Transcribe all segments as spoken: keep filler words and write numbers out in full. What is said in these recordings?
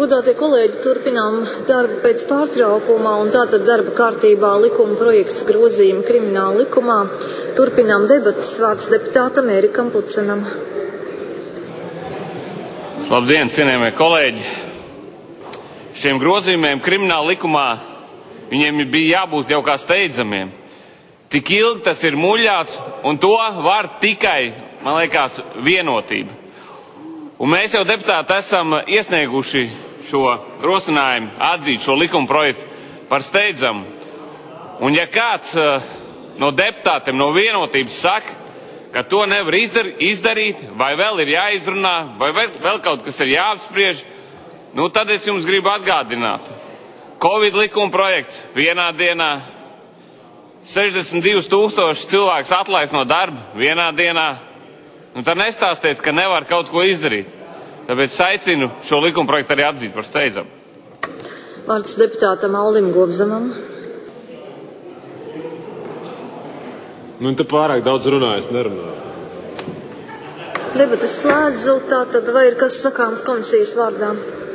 Godātie kolēģi, turpinām darbu pēc pārtraukuma, un tātad darba kārtībā likuma projekts grozījumi krimināla likumā. Turpinām debatas, vārds deputātam Ērikam Pucenam. Labdien, cienījamie kolēģi! Šiem grozījumiem krimināla likumā viņiem bija jābūt jau kā steidzamiem. Tik ilgi tas ir muļāts, un to var tikai, man liekas, vienotība. Un mēs jau deputāti esam iesnieguši šo rosinājumu atzīt šo likuma projektu par steidzamu. Un ja kāds no deputātiem no vienotības saka, ka to nevar izdar, izdarīt, vai vēl ir jāizrunā, vai vēl, vēl kaut kas ir jāapspriež, nu tad es jums gribu atgādināt. Covid likuma projekts vienā dienā, sešdesmit divus tūkstošus cilvēkus atlaist no darba vienā dienā. Nu tad nestāstiet, ka nevar kaut ko izdarīt. Tāpēc aicinu šo likuma projektu arī atzīt par steidzamu. Vārds deputātam Aldim Govzamam. Nu, te pārāk daudz runājas, nerunāju. Debates slēdzu, tātad vai ir kas sakāms komisijas vārdā?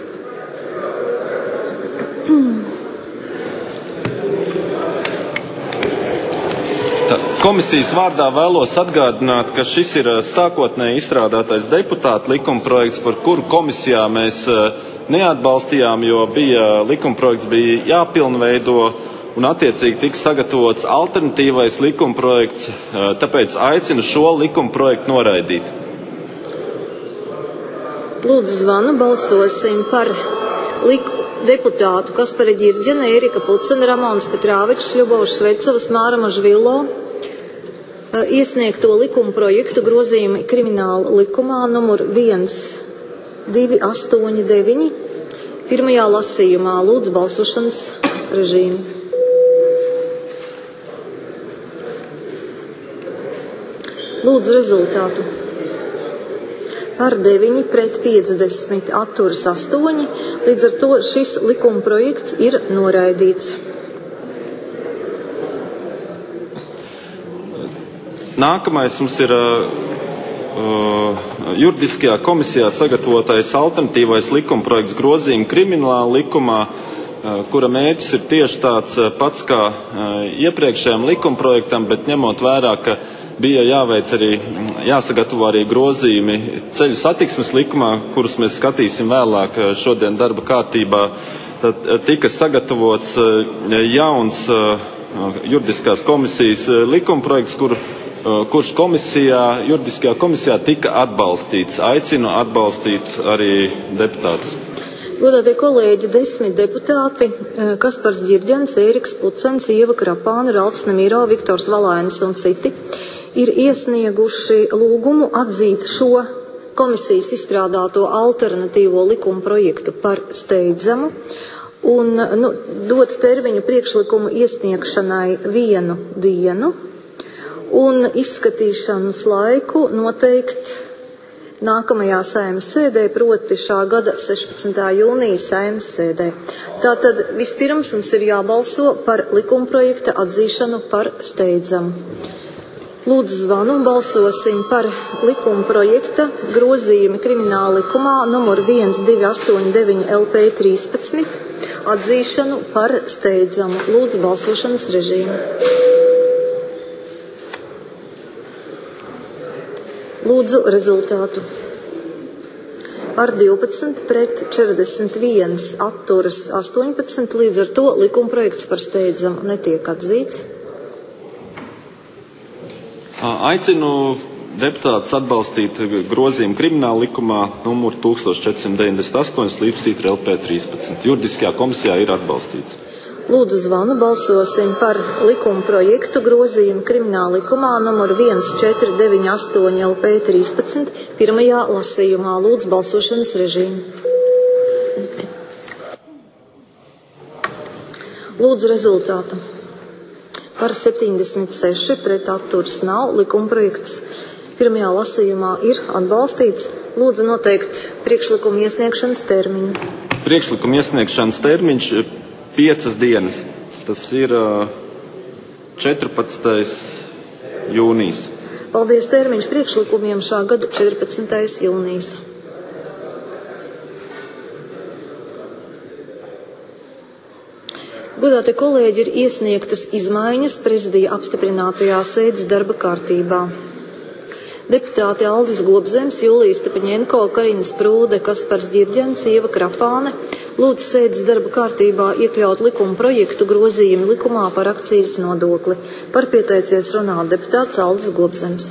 Tā, komisijas vārdā vēlos atgādināt, ka šis ir sākotnēji izstrādātais deputāta likuma projekts, par kuru komisijā mēs neatbalstījām, jo bija likuma projekts bija jāpilnveido, un attiecīgi tiks sagatavots alternatīvais likumprojekts, tāpēc aicinu šo likumprojektu noraidīt. Lūdzu zvanu, balsosim par liku deputātu Kaspara Ģirģena, Ērika Pucena, Ramons Petrāvičs, Ļubovs Švecavas, Māra Mažvilo iesniegto likumprojektu grozījumi krimināla likumā numur viens divi astoņi deviņi pirmajā lasījumā. Lūdzu balsošanas režīmu. Lūdzu rezultātu. Par deviņi pret piecdesmit atturas astoņi, līdz ar to šis likuma projekts ir noraidīts. Nākamais mums ir uh, juridiskajā komisijā sagatavotais alternatīvais likumprojekts grozījumi krimināla likumā, uh, kura mērķis ir tieši tāds uh, pats kā uh, iepriekšējam likumprojektam, bet ņemot vērā, ka bija jāveic arī, jāsagatavo arī grozījumi ceļu satiksmes likumā, kurus mēs skatīsim vēlāk šodien darba kārtībā. Tad tika sagatavots jauns juridiskās komisijas likumprojekts, kur, kurš komisijā, juridiskajā komisijā tika atbalstīts. Aicinu atbalstīt arī deputātus. Godātie kolēģi, desmit deputāti, Kaspars Ģirģens, Ēriks Pucens, Ieva Krapāna, Ralfs Nemiro, Viktors Valainis un citi ir iesnieguši lūgumu atzīt šo komisijas izstrādāto alternatīvo likuma projektu par steidzamu un nu, dot termiņu priekšlikumu iesniegšanai vienu dienu un izskatīšanas laiku noteikt nākamajā Saeimas sēdē, proti šā gada sešpadsmitā jūnija Saeimas sēdē. Tātad vispirms mums ir jābalso par likumprojekta atzīšanu par steidzamu. Lūdzu zvanu, balsosim par likumprojekta grozījumi krimināla likumā numur viens divi astoņi deviņi L P trīspadsmit atzīšanu par steidzamu. Lūdzu balsošanas režīmu. Lūdzu rezultātu. Par divpadsmit pret četrdesmit viens atturas astoņpadsmit, līdz ar to likumprojekts par steidzamu netiek atzīts. Aicinu deputātus atbalstīt grozījumu krimināla likumā numur tūkstoš četri simt deviņdesmit astoņi slīpsvītra L P trīspadsmit. Juridiskajā komisijā ir atbalstīts. Lūdzu zvanu, balsosim par likuma projektu grozījumu krimināla likumā numur viens četri deviņi astoņi L P trīspadsmit pirmajā lasījumā. Lūdzu balsošanas režīmu. Lūdzu rezultātu. Par septiņdesmit seši pret atturas nav. Likumprojekts pirmajā lasījumā ir atbalstīts. Lūdzu noteikt priekšlikumu iesniegšanas termiņu. Priekšlikumu iesniegšanas termiņš piecas dienas. Tas ir četrpadsmitais jūnijas. Paldies, termiņš priekšlikumiem šā gada četrpadsmitais jūnijas. Godātie kolēģi, ir iesniegtas izmaiņas prezidija apstiprinātajā sēdes darba kārtībā. Deputāti Aldis Gobzems, Julija Stepaņenko, Karina Sprūde, Kaspars Ģirģens, Ieva Krapāne lūdz sēdes darba kārtībā iekļaut likuma projektu grozījumu likumā par akcijas nodokli. Par pieteicies runāt deputāts Aldis Gobzems.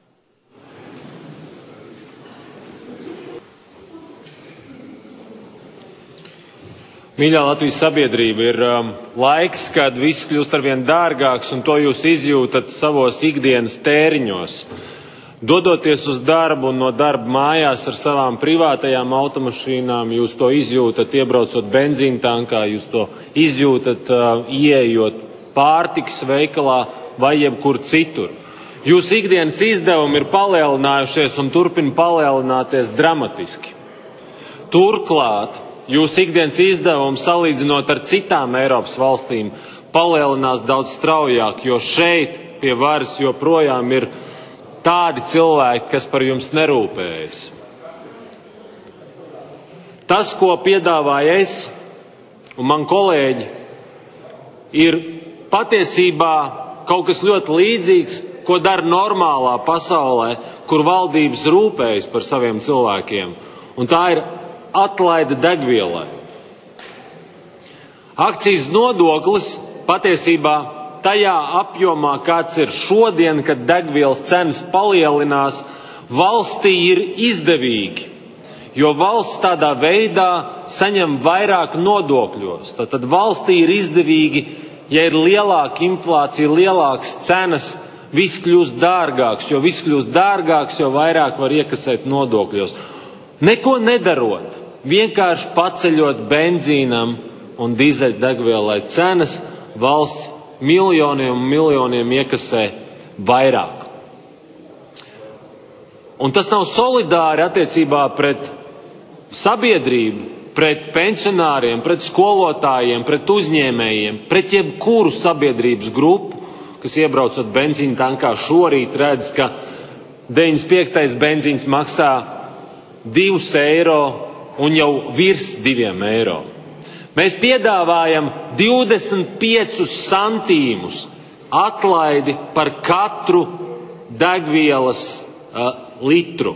Mīļā Latvijas sabiedrība, ir um, laiks, kad viss kļūst arvien dārgāks, un to jūs izjūtat savos ikdienas tēriņos. Dodoties uz darbu un no darba mājās ar savām privātajām automašīnām, jūs to izjūtat, iebraucot benzīna tankā, jūs to izjūtat, uh, ieejot pārtikas veikalā vai jebkur citur. Jūsu ikdienas izdevumi ir palielinājušies un turpina palielināties dramatiski. Turklāt, jūsu ikdienas izdevumi, salīdzinot ar citām Eiropas valstīm, palielinās daudz straujāk, jo šeit pie varas joprojām ir tādi cilvēki, kas par jums nerūpējas. Tas, ko piedāvāju es un man kolēģi, ir patiesībā kaut kas ļoti līdzīgs, ko dara normālā pasaulē, kur valdības rūpējas par saviem cilvēkiem. Un tā ir atlaide degvielai. Akcijas nodoklis patiesībā tajā apjomā, kāds ir šodien, kad degvielas cenas palielinās, valstī ir izdevīgi, jo valsts tādā veidā saņem vairāk nodokļos. Tad valstī ir izdevīgi, ja ir lielāka inflācija, lielākas cenas, viss kļūst dārgāks, jo viss kļūst dārgāks, jo vairāk var iekasēt nodokļos. Neko nedarot, vienkārši paceļot benzīnam un dīzeļdegvielai cenas, valsts miljoniem un miljoniem iekasē vairāk. Un tas nav solidāri attiecībā pret sabiedrību, pret pensionāriem, pret skolotājiem, pret uzņēmējiem, pret jebkuru sabiedrības grupu, kas iebraucot benzīna tankā šorīt redz, ka deviņdesmit piektais benzīns maksā divus eiro un jau virs diviem eiro. Mēs piedāvājam divdesmit piecus santīmus atlaidi par katru degvielas uh, litru.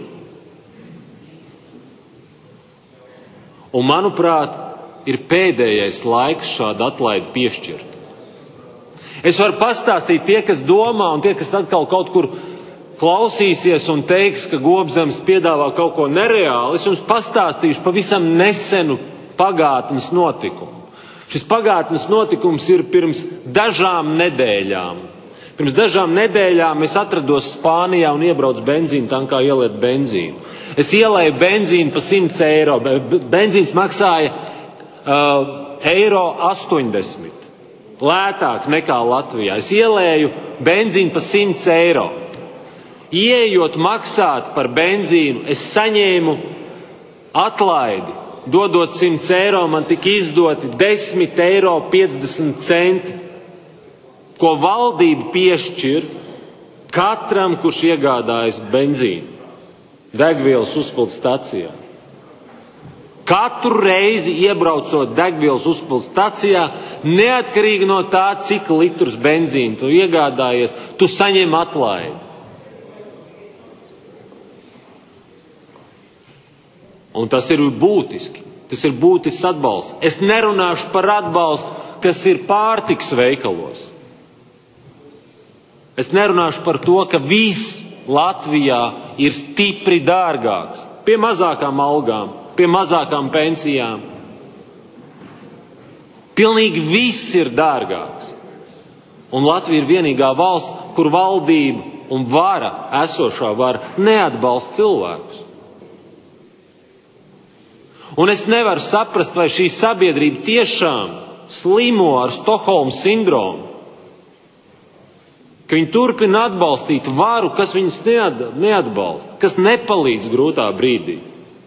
Un, manuprāt, ir pēdējais laiks šādu atlaidi piešķirt. Es varu pastāstīt tie, kas domā, un tie, kas atkal kaut kur klausīsies un teiks, ka Gobzems piedāvā kaut ko nereāli, es jums pastāstīšu pavisam nesenu pagātnes notikumu. Šis pagātnes notikums ir pirms dažām nedēļām. Pirms dažām nedēļām es atrados Spānijā un iebraucu benzīna tankā ieliet benzīnu. Es ielēju benzīnu pa simts eiro. Benzīns maksāja uh, eiro astoņdesmit. Lētāk nekā Latvijā. Es ielēju benzīnu pa simts eiro. Ieejot maksāt par benzīnu, es saņēmu atlaidi. Dodot simts eiro, man tika izdoti desmit eiro piecdesmit centi, ko valdība piešķir katram, kurš iegādājas benzīnu degvielas uzpildes stacijā. Katru reizi iebraucot degvielas uzpildes stacijā, neatkarīgi no tā, cik litrus benzīnu tu iegādājies, tu saņem atlaidi. Un tas ir būtiski. Tas ir būtisks atbalsts. Es nerunāšu par atbalstu, kas ir pārtikas veikalos. Es nerunāšu par to, ka viss Latvijā ir stipri dārgāks. Pie mazākām algām, pie mazākām pensijām. Pilnīgi viss ir dārgāks. Un Latvija ir vienīgā valsts, kur valdība un vara, esošā vara, neatbalsta cilvēkus. Un es nevaru saprast, vai šī sabiedrība tiešām slimo ar Stokholmas sindromu, ka viņi turpina atbalstīt varu, kas viņus neatbalsta, kas nepalīdz grūtā brīdī.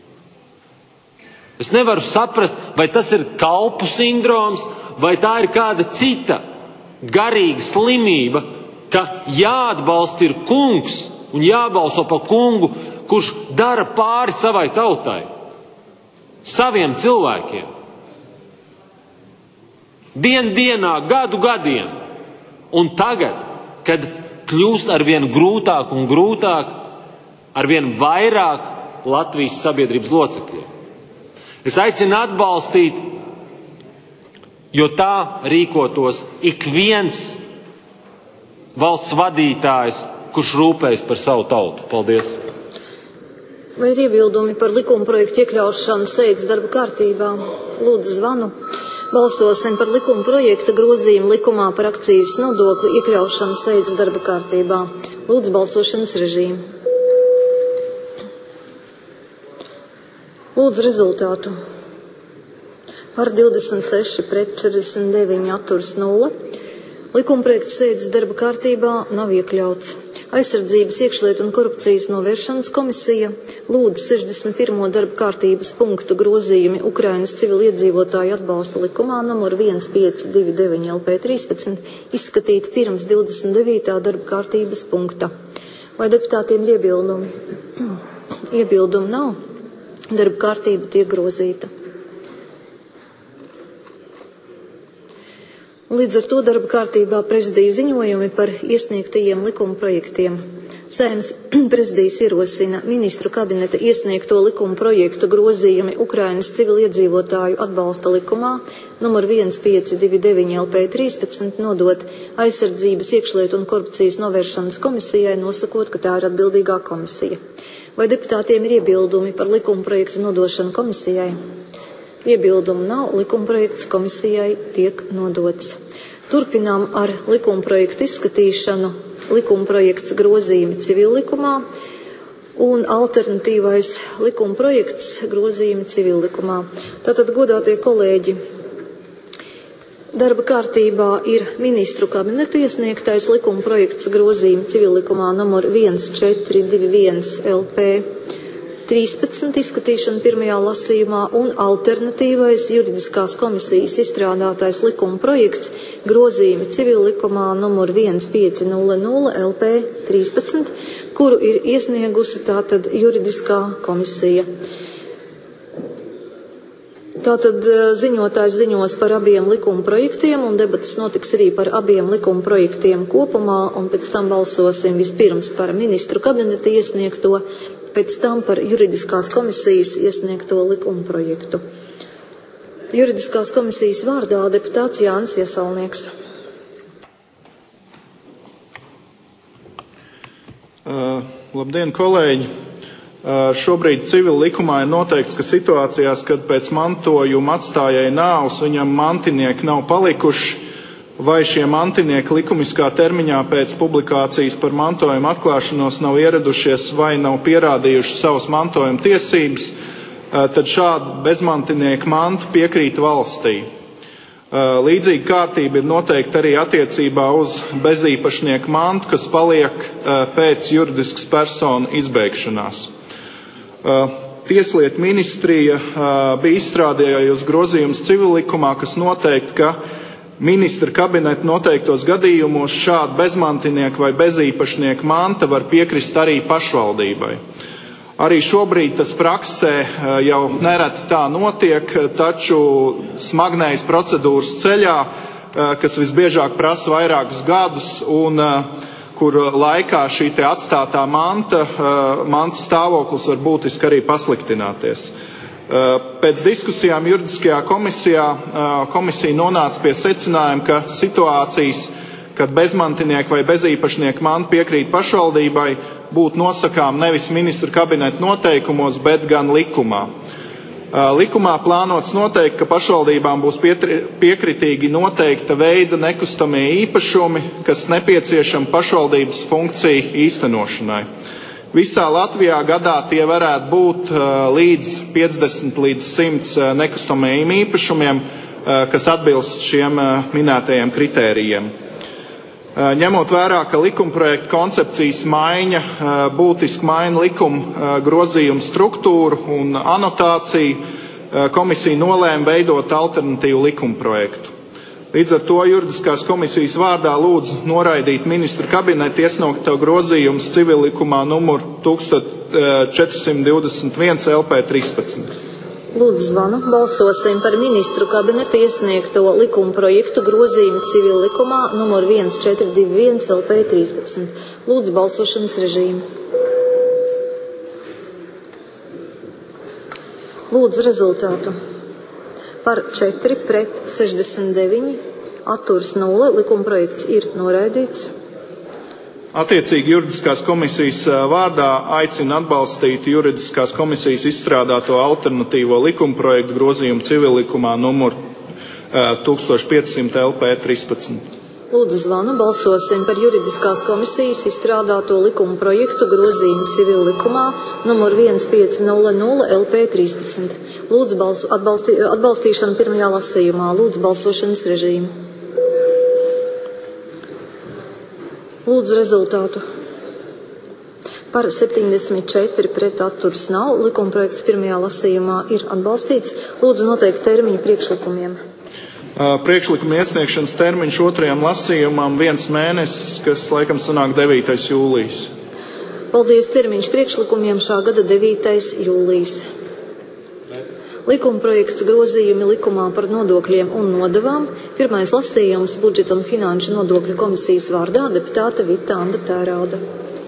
Es nevaru saprast, vai tas ir kalpu sindroms, vai tā ir kāda cita garīga slimība, ka jāatbalsta ir kungs un jābalso pa kungu, kurš dara pāri savai tautai. Saviem cilvēkiem. Dien dienā, gadu gadiem. Un tagad, kad kļūst arvien grūtāk un grūtāk, arvien vairāk Latvijas sabiedrības locekļiem. Es aicinu atbalstīt, jo tā rīkotos ik viens valsts vadītājs, kurš rūpējas par savu tautu. Paldies! Vai ir iebildumi par likuma projektu iekļaušanu sēdes darba kārtībā? Lūdzu zvanu. Balsosim par likuma projekta grozījumu likumā par akcijas nodokli iekļaušanu sēdes darba kārtībā. Lūdzu balsošanas režīmu. Lūdzu rezultātu. Par divdesmit seši pret četrdesmit deviņi atturas nulle. Likumprojekts sēdes darba kārtībā nav iekļauts. Aizsardzības, iekšlietu un korupcijas novēršanas komisija lūdz sešdesmit pirmo darba kārtības punktu grozījumi Ukrainas civiliedzīvotāju atbalsta likumā numur viens pieci divi deviņi L P trīspadsmit izskatīt pirms divdesmit devītā darba kārtības punkta. Vai deputātiem ir iebildumi? Iebildumu nav. Darba kārtība tiek grozīta. Līdz ar to darba kārtībā prezidija ziņojumi par iesniegtajiem likuma projektiem. Saeimas prezidijs ierosina ministru kabineta iesniegto likuma projektu grozījumi Ukrainas civiliedzīvotāju atbalsta likumā numur viens pieci divi deviņi L P trīspadsmit nodot aizsardzības, iekšlietu un korupcijas novēršanas komisijai, nosakot, ka tā ir atbildīgā komisija. Vai deputātiem ir iebildumi par likuma projektu nodošanu komisijai? Iebildumu nav, likumprojekts komisijai tiek nodots. Turpinām ar likumprojektu izskatīšanu. Likumprojekts grozījumi civillikumā un alternatīvais likumprojekts grozījumi civillikumā. Tātad, godātie kolēģi, darba kārtībā ir ministru kabineta iesniegtais likumprojekts grozījumi civillikumā numur viens četri divi viens L P trīspadsmit izskatīšana pirmajā lasījumā un alternatīvais juridiskās komisijas izstrādātais likuma projekts grozījumi civillikumā numur viens pieci nulle nulle L P trīspadsmit, kuru ir iesniegusi tātad juridiskā komisija. Tātad ziņotājs ziņos par abiem likuma projektiem un debatas notiks arī par abiem likuma projektiem kopumā, un pēc tam balsosim vispirms par ministru kabineta iesniegto, pēc tam par juridiskās komisijas iesniegto likuma projektu. Juridiskās komisijas vārdā deputāts Jānis Iesalnieks. Uh, labdien, kolēģi! Uh, šobrīd civil likumā ir noteikts, ka situācijās, kad pēc mantojuma atstājēja nāvs, viņam mantinieki nav palikuši, vai šie mantinieki likumiskā termiņā pēc publikācijas par mantojuma atklāšanos nav ieradušies vai nav pierādījuši savas mantojuma tiesības, tad šādu bezmantinieku mantu piekrīt valstī. Līdzīga kārtība ir noteikta arī attiecībā uz bezīpašnieku mantu, kas paliek pēc juridiskas personu izbeigšanās. Tieslietu ministrija bija izstrādājusi grozījumus civillikumā, kas noteikti, ka ministra kabineta noteiktos gadījumos šādu bezmantinieku vai bezīpašnieku manta var piekrist arī pašvaldībai. Arī šobrīd tas praksē jau nereti tā notiek, taču smagnējas procedūras ceļā, kas visbiežāk prasa vairākus gadus un kur laikā šī te atstātā manta, manta stāvoklis var būtiski arī pasliktināties. Pēc diskusijām juridiskajā komisijā komisija nonāca pie secinājuma, ka situācijas, kad bezmantinieki vai bezīpašnieku mantu piekrīt pašvaldībai, būtu nosakām nevis ministra kabineta noteikumos, bet gan likumā. Likumā plānots noteikt, ka pašvaldībām būs piekritīgi noteikta veida nekustamie īpašumi, kas nepieciešami pašvaldības funkciju īstenošanai. Visā Latvijā gadā tie varētu būt līdz piecdesmit līdz simts nekustamajiem īpašumiem, kas atbilst šiem minētajiem kritērijiem. Ņemot vērā, ka likumprojekta koncepcijas maiņa būtiski maina likuma grozījumu struktūru un anotāciju, komisija nolēma veidot alternatīvu likumprojektu. Līdz ar to juridiskās komisijas vārdā lūdzu noraidīt ministru kabineta iesniegto grozījumus civillikumā numur četri divdesmit viens L P trīspadsmit. Lūdzu zvanu, balsosim par ministru kabineta iesniegto likuma projektu grozījumu civil likumā numur viens četri divi viens L P trīspadsmit. Lūdzu balsošanas režīmu. Lūdzu rezultātu. Par četri pret sešdesmit deviņi, atturs nulle, likuma projekts ir noraidīts. Attiecīgi juridiskās komisijas vārdā aicina atbalstīt juridiskās komisijas izstrādāto alternatīvo likumprojektu grozījumu civillikumā numur tūkstoš piecsimt L P trīspadsmit. Lūdzu zvanu, balsosim par juridiskās komisijas izstrādāto likumprojektu grozījumu civillikumā numur viens pieci nulle nulle L P trīspadsmit. Lūdzu balsu, atbalstī, atbalstīšanu pirmajā lasījumā. Lūdzu balsošanas režīmu. Lūdzu rezultātu. Par septiņdesmit četri pret atturs nav. Likumprojekts pirmajā lasījumā ir atbalstīts. Lūdzu noteikt termiņu priekšlikumiem. Priekšlikuma iesniegšanas termiņš otrajam lasījumam viens mēnesis, kas laikam sanāk devītais jūlijas. Paldies, termiņš priekšlikumiem šā gada devītais jūlijas. Likumprojekts grozījumi likumā par nodokļiem un nodevām. Pirmais lasījums budžeta un finanšu nodokļu komisijas vārdā deputāte Vita Anda Tērauda.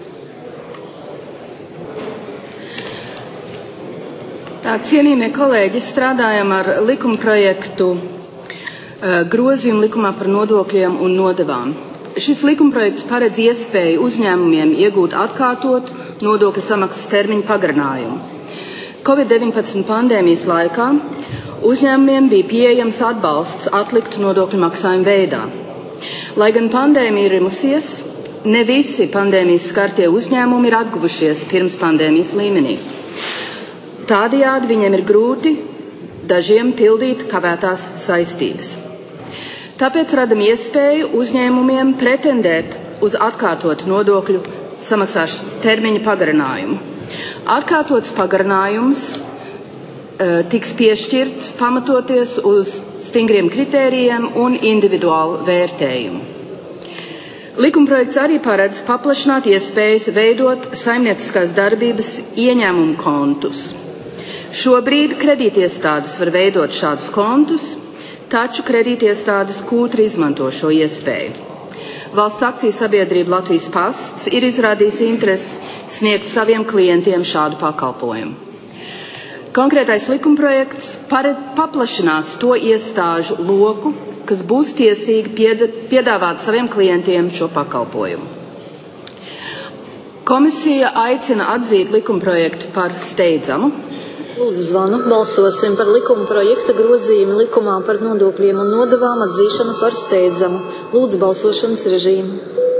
Tā, cienījamie kolēģi, strādājam ar likumprojektu grozījumu likumā par nodokļiem un nodevām. Šis likumprojekts paredz iespēju uzņēmumiem iegūt atkārtot nodokļu samaksas termiņu pagarinājumu. Covid deviņpadsmit pandēmijas laikā uzņēmumiem bija pieejams atbalsts atliktu nodokļu maksājumu veidā. Lai gan pandēmija ir imusies, ne visi pandēmijas skartie uzņēmumi ir atguvušies pirms pandēmijas līmenī. Tādējādi viņiem ir grūti dažiem pildīt kavētās saistības. Tāpēc radam iespēju uzņēmumiem pretendēt uz atkārtotu nodokļu samaksāšanas termiņu pagarinājumu. Atkārtots pagarinājums e, tiks piešķirts pamatoties uz stingriem kritērijiem un individuālu vērtējumu. Likumprojekts arī paredz paplašināt iespējas veidot saimnieciskās darbības ieņēmumu kontus. Šobrīd kredītiestādes var veidot šādus kontus, taču kredītiestādes kūtri izmanto šo iespēju. Valsts akciju sabiedrība Latvijas pasts ir izrādījusi interesi sniegt saviem klientiem šādu pakalpojumu. Konkrētais likumprojekts paplašinās to iestāžu loku, kas būs tiesīgi piedāvāt saviem klientiem šo pakalpojumu. Komisija aicina atzīt likumprojektu par steidzamu. Lūdzu zvanu, balsosim par likuma projekta grozījumu likumā par nodokļiem un nodevām atzīšanu par steidzamu. Lūdzu balsošanas režīmu.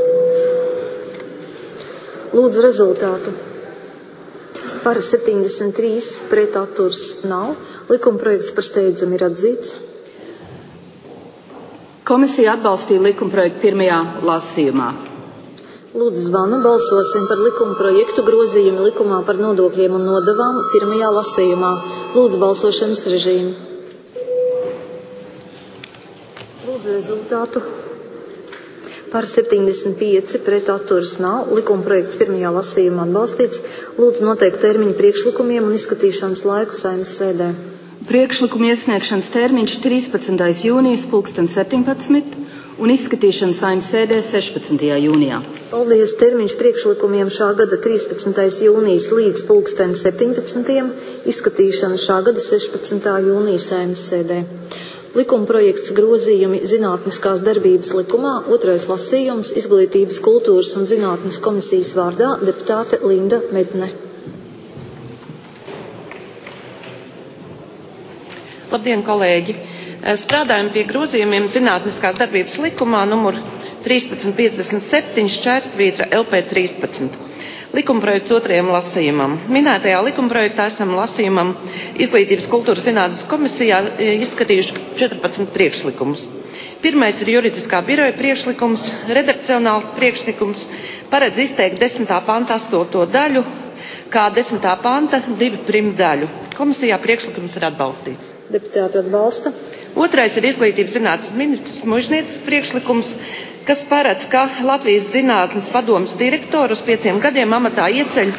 Lūdzu rezultātu. Par septiņdesmit trīs pret atturs nav. Likuma projekts par steidzamu ir atzīts. Komisija atbalstīja likuma projektu pirmajā lasījumā. Lūdzu zvanu, balsosim par likuma projektu grozījumu likumā par nodokļiem un nodevām pirmajā lasījumā. Lūdzu balsošanas režīmu. Lūdzu rezultātu. Par septiņdesmit pieci pret atturs nav. Likuma projekts pirmajā lasījumā atbalstīts. Lūdzu noteikt termiņu priekšlikumiem un izskatīšanas laiku Saeimas sēdē. Priekšlikuma iesniegšanas termiņš trīspadsmitais jūnijas pulksten septiņpadsmit un izskatīšana Saeimas sēdē sešpadsmitajā jūnijā. Paldies, termiņš priekšlikumiem šā gada trīspadsmitais jūnijas līdz pulksten septiņpadsmitajam, izskatīšana šā gada sešpadsmitā jūnija Saeimas sēdē. Likuma projekts grozījumi zinātniskās darbības likumā, otrais lasījums, Izglītības, kultūras un zinātnes komisijas vārdā deputāte Linda Medne. Labdien, kolēģi! Strādājam pie grozījumiem zinātniskās darbības likumā numur trīspadsmit piecdesmit septiņi šķērstvītra L P trīspadsmit. Likumprojekts otrajam lasījumam. Minētajā likumprojektā esam lasījumam Izglītības, kultūras zinātnes komisijā izskatījuši četrpadsmit priekšlikumus. Pirmais ir juridiskā biroja priekšlikums, redakcionāls priekšlikums, paredz izteikt desmitā panta astoto daļu, kā desmitā panta divu prim daļu. Komisijā priekšlikums ir atbalstīts. Deputāti atbalsta. Otrais ir Izglītības zinātnes ministrs Mužnieces priekšlikums, kas paredz, ka Latvijas zinātnes padomes direktoru uz pieciem gadiem amatā ieceļ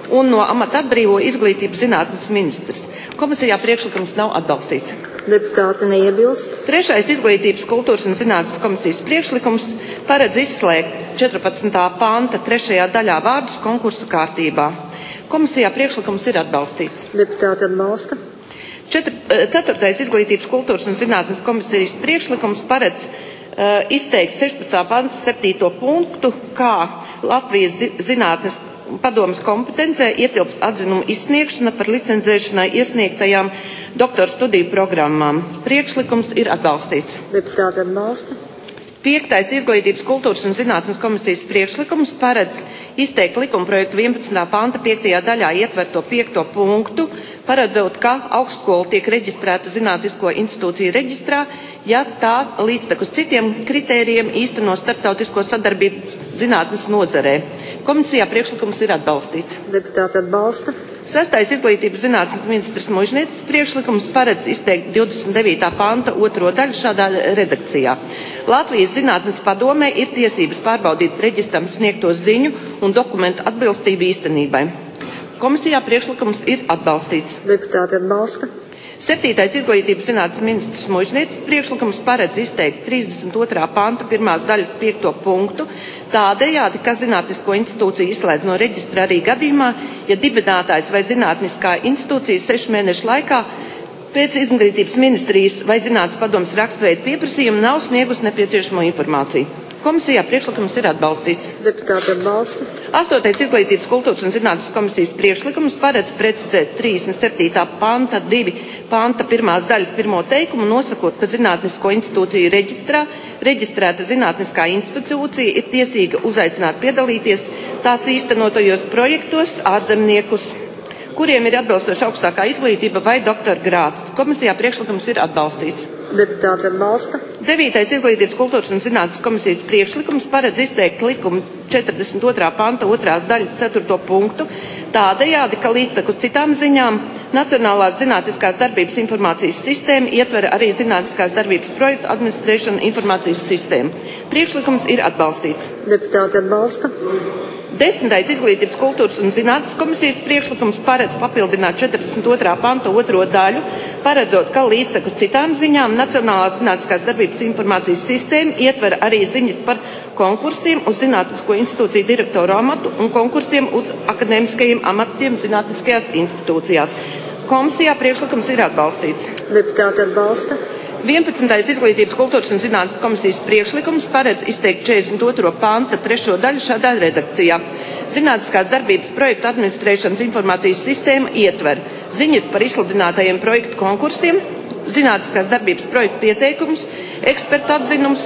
un no amata atbrīvo izglītības zinātnes ministrs. Komisijā priekšlikums nav atbalstīts. Deputāti neiebilst. Trešais izglītības, kultūras un zinātnes komisijas priekšlikums paredz izslēgt četrpadsmitā panta trešajā daļā vārdus konkursu kārtībā. Komisijā priekšlikums ir atbalstīts. Deputāti atbalsta. Četr, ceturtais izglītības, kultūras un zinātnes komisijas priekšlikums paredz uh, izteikt sešpadsmitā panta septīto punktu, kā Latvijas zinātnes padomes kompetencē ietilpst atzinumu izsniegšana par licencēšanai iesniegtajām doktora studiju programmām. Priekšlikums ir atbalstīts. Deputāti atbalsta. Piektais izglītības, kultūras un zinātnes komisijas priekšlikums paredz izteikt likumprojektu vienpadsmitā panta piektajā daļā ietverto piekto punktu, paredzot, ka augstskola tiek reģistrēta Zinātnisko institūciju reģistrā, ja tā līdztekus citiem kritērijiem īsteno starptautisko sadarbību zinātnes nozarē. Komisijā priekšlikums ir atbalstīts. Deputāti atbalsta. Sestais izglītības zinātnes ministrs Mužnieces priekšlikums paredz izteikt divdesmit devītā panta otro daļu šādā redakcijā. Latvijas zinātnes padomē ir tiesības pārbaudīt reģistram sniegto ziņu un dokumentu atbilstību īstenībai. Komisijā priekšlikums ir atbalstīts. Deputāti atbalsta. Septītais izglītības zinātnes ministrs Mužnieces priekšlikums paredz izteikt trīsdesmit otrā panta pirmās daļas piekto punktu, tādējādi, ka zinātnisko institūciju izslēdz no reģistra arī gadījumā, ja dibinātājs vai zinātniskā institūcija sešu mēnešu laikā pēc izglītības ministrijas vai zinātnes padomes rakstveida pieprasījuma nav sniegus nepieciešamo informāciju. Komisijā priekšlikums ir atbalstīts. Deputāti atbalsta. Astotais izglītības, kultūras un zinātnes komisijas priekšlikums paredz precizēt trīsdesmit septītā panta divi panta pirmās daļas pirmo teikumu, nosakot, ka zinātnisko institūciju reģistrā reģistrēta zinātniskā institūcija ir tiesīga uzaicināt piedalīties tās īstenotajos projektos ārzemniekus, kuriem ir atbilstoša augstākā izglītība vai doktora grāds. Komisijā priekšlikums ir atbalstīts. Deputāti atbalsta. Devītais izglītības, kultūras un zinātnes komisijas priekšlikums paredz izteikt likumu četrdesmit otrā panta otrās daļas ceturto punktu, tādējādi, ka līdztekus citām ziņām Nacionālās zinātniskās darbības informācijas sistēma ietver arī zinātniskās darbības projektu administrēšanu informācijas sistēmu. Priekšlikums ir atbalstīts. Deputāti atbalsta. Desmitais izglītības, kultūras un zinātnes komisijas priekšlikums paredz papildināt četrdesmit otrā panta otro daļu, paredzot, ka līdztekus citām ziņām Nacionālās zinātniskās darbības informācijas sistēma ietver arī ziņas par konkursiem uz Zinātnisko institūciju direktoru amatu un konkursiem uz akadēmiskajiem amatiem zinātniskajās institūcijās. Komisijā priekšlikums ir atbalstīts. Deputāti atbalsta. vienpadsmitais izglītības, kultūras un zinātnes komisijas priekšlikums paredz izteikt četrdesmit otro panta trešo daļu šādā redakcijā. Zinātniskās darbības projektu administrēšanas informācijas sistēma ietver ziņas par izsludinātajiem projektu konkursiem, zinātniskās darbības projektu pieteikumus, ekspertu atzinums,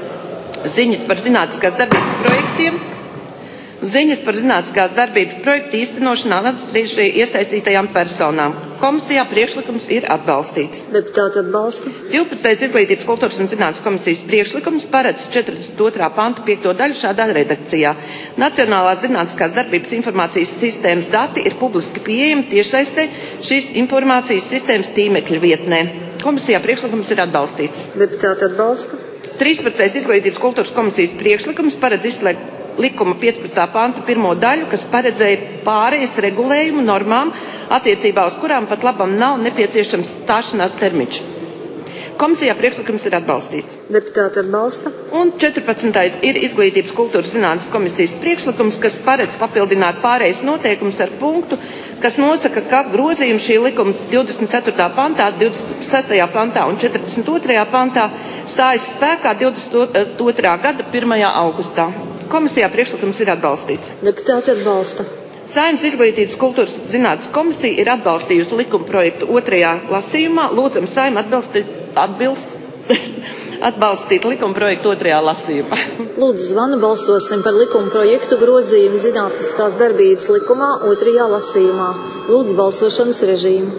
ziņas par zinātniskās darbības projektiem, ziņas par zinātniskās darbības projektu īstenošanā un administrēšanai iesaistītajām personām. Komisijā priekšlikums ir atbalstīts. Deputāti atbalsta. divpadsmitais izglītības, kultūras un zinātnes komisijas priekšlikums paredz četrdesmit otrā panta piekto daļu šādā redakcijā. Nacionālās zinātniskās darbības informācijas sistēmas dati ir publiski pieejami tiešsaistē šīs informācijas sistēmas tīmekļa vietnē. Komisijā priekšlikums ir atbalstīts. Deputāti atbalsta. trīspadsmitais izglītības, kultūras komisijas priekšlikums paredz izslēgt likuma piecpadsmitā panta pirmo daļu, kas paredzēja pārējas regulējumu normām, attiecībā uz kurām pat labam nav nepieciešams stāšanās termiņš. Komisijā priekšlikums ir atbalstīts. Deputāti atbalsta. Un četrpadsmitais ir izglītības, kultūras zinātnes komisijas priekšlikums, kas paredz papildināt pārējas noteikumus ar punktu, kas nosaka, ka grozījumi šī likuma divdesmit ceturtajā pantā, divdesmit sestajā pantā un četrdesmit otrajā pantā stājas spēkā divdesmit otrā gada pirmajā augustā. Komisijā priekšlikums ir atbalstīts. Deputāti atbalsta. Saeimas izglītības, kultūras zinātnes komisija ir atbalstījusi likuma projektu otrajā lasījumā. Lūdzam Saimu atbalstīt, atbilst, atbalstīt likuma projektu otrajā lasījumā. Lūdzu zvanu, balsosim par likuma projektu grozījumu zinātniskās darbības likumā otrajā lasījumā. Lūdzu balsošanas režīmu.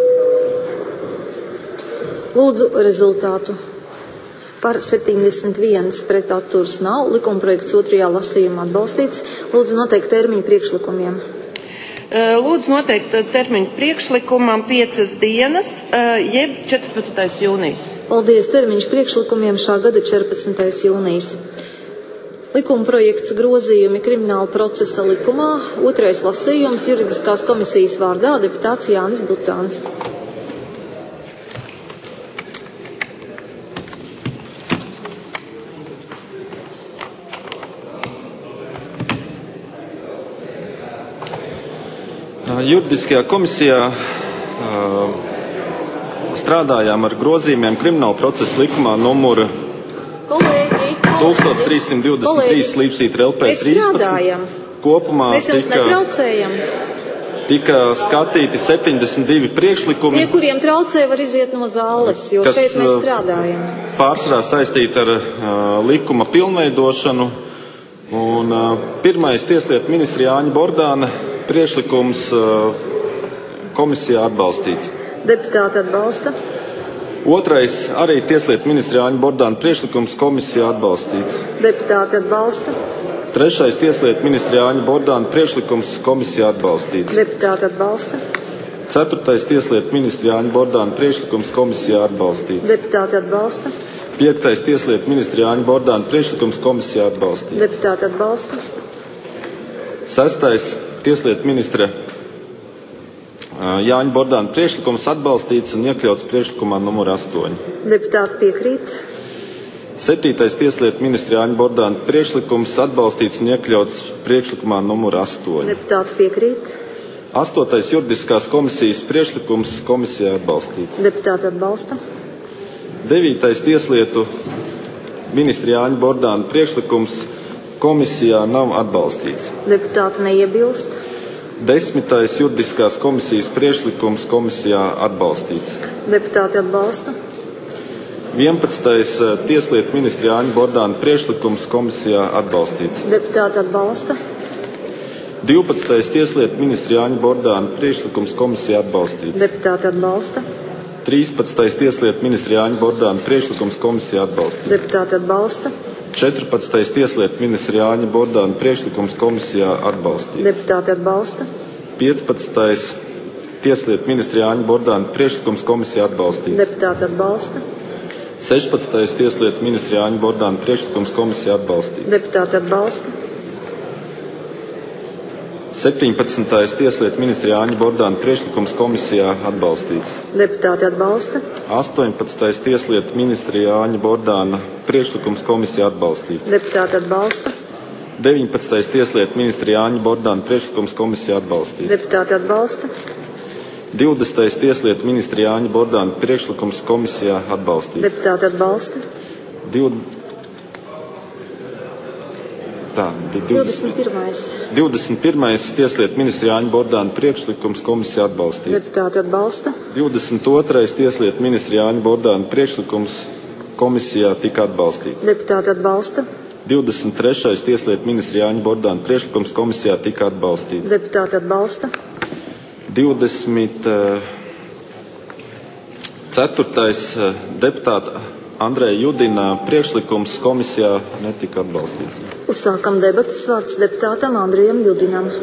Lūdzu rezultātu. Par septiņdesmit viens pret atturs nav. Likumprojekts otrajā lasījumā atbalstīts. Lūdzu noteikt termiņu priekšlikumiem. Lūdzu noteikt termiņu priekšlikumam piecas dienas, jeb četrpadsmitais jūnijas. Paldies, termiņš priekšlikumiem šā gada četrpadsmitais jūnijas. Likumprojekts grozījumi Krimināla procesa likumā, otrais lasījums, juridiskās komisijas vārdā deputāts Jānis Butāns. Juridiskajā komisijā uh, strādājām ar grozījumiem Krimināla procesa likumā numuru kolēģi, trīs divdesmit trīs slīpsvītra L P trīspadsmit. Kopumā mēs jums tika, netraucējam. tika skatīti septiņdesmit divi priekšlikumi. Tie, kuriem traucē, var iziet no zāles, jo kas, šeit mēs strādājam. Pārsvarā saistīti ar uh, likuma pilnveidošanu. Un, uh, pirmais tieslietu ministra Jāņa Bordāna priekšlikums komisijā atbalstīts. Deputāti atbalsta. Otrais arī tieslietu ministra Jāņa Bordāna priekšlikums komisijā atbalstīts. Deputāti atbalsta. Trešais tieslietu ministra Jāņa Bordāna priekšlikums komisijā atbalstīts. Deputāti atbalsta. Ceturtais tieslietu ministra Jāņa Bordāna priekšlikums komisijā atbalstīts. Deputāti atbalsta. Piektais tieslietu ministra Jāņa Bordāna priekšlikums komisijā atbalstīts. Deputāti atbalsta. Sestais tieslietu ministra Jāņa Bordāna priekšlikums atbalstīts un iekļauts priekšlikumā numur astoņi. Deputāti piekrīt. Septītais tieslietu ministra Jāņa Bordāna priekšlikums atbalstīts un iekļauts priekšlikumā numur astoņi. Deputāti piekrīt. Astotais juridiskās komisijas priekšlikums komisijā atbalstīts. Deputāti atbalsta. Devītais tieslietu ministra Jāņa Bordāna priekšlikums komisijā nav atbalstīts. Deputāti neiebilst. Desmitais juridiskās komisijas priekšlikums komisijā atbalstīts. Deputāti atbalsta. Vienpadsmitais tieslietu ministra Jāņa Bordāna priekšlikums komisijā atbalstīts. Deputāti atbalsta. Divpadsmitais tieslietu ministra Jāņa Bordāna priekšlikums komisijā atbalstīts. Deputāti atbalsta. Trīspadsmitais tieslietu ministra Jāņa Bordāna priekšlikums komisijā atbalstīts. Deputāti atbalsta. četrpadsmitais tieslietu ministra Jāņa Bordāna priekšlikums komisijā atbalstīts. Deputāti atbalsta. piecpadsmitais tieslietu ministra Jāņa Bordāna priekšlikums komisijā atbalstīts. Deputāti atbalsta. sešpadsmitais tieslietu ministra Jāņa Bordāna priekšlikums komisijā atbalstīts. Deputāti atbalsta. septiņpadsmitais tieslietu ministra Jāņa Bordāna priekšlikums komisijā atbalstīts. Deputāti atbalsta. astoņpadsmitais tieslietu ministra Jāņa Bordāna priekšlikums komisijā atbalstīts. Deputāti atbalsta. deviņpadsmitais tieslietu ministra Jāņa Bordāna priekšlikums komisijā atbalstīts. Deputāti atbalsta. divdesmitais tieslietu ministra Jāņa Bordāna priekšlikums komisijā atbalstīts. Deputāti atbalsta. Div... Tā, divdesmit pirmais. divdesmit pirmais tieslietu ministra Jāņa Bordāna priekšlikums komisijā atbalstīts. Deputāti atbalsta. divdesmit otrais tieslietu ministra Jāņa Bordāna priekšlikums komisijā tika atbalstīts. Deputāti atbalsta. divdesmit trešais tieslietu ministra Jāņa Bordāna priekšlikums komisijā tika atbalstīts. Deputāti atbalsta. divdesmit ceturtais deputāta Andreja Judina priekšlikums komisijā netika atbalstīts. Uzsākam debatas, vārds deputātam Andrejam Judinam.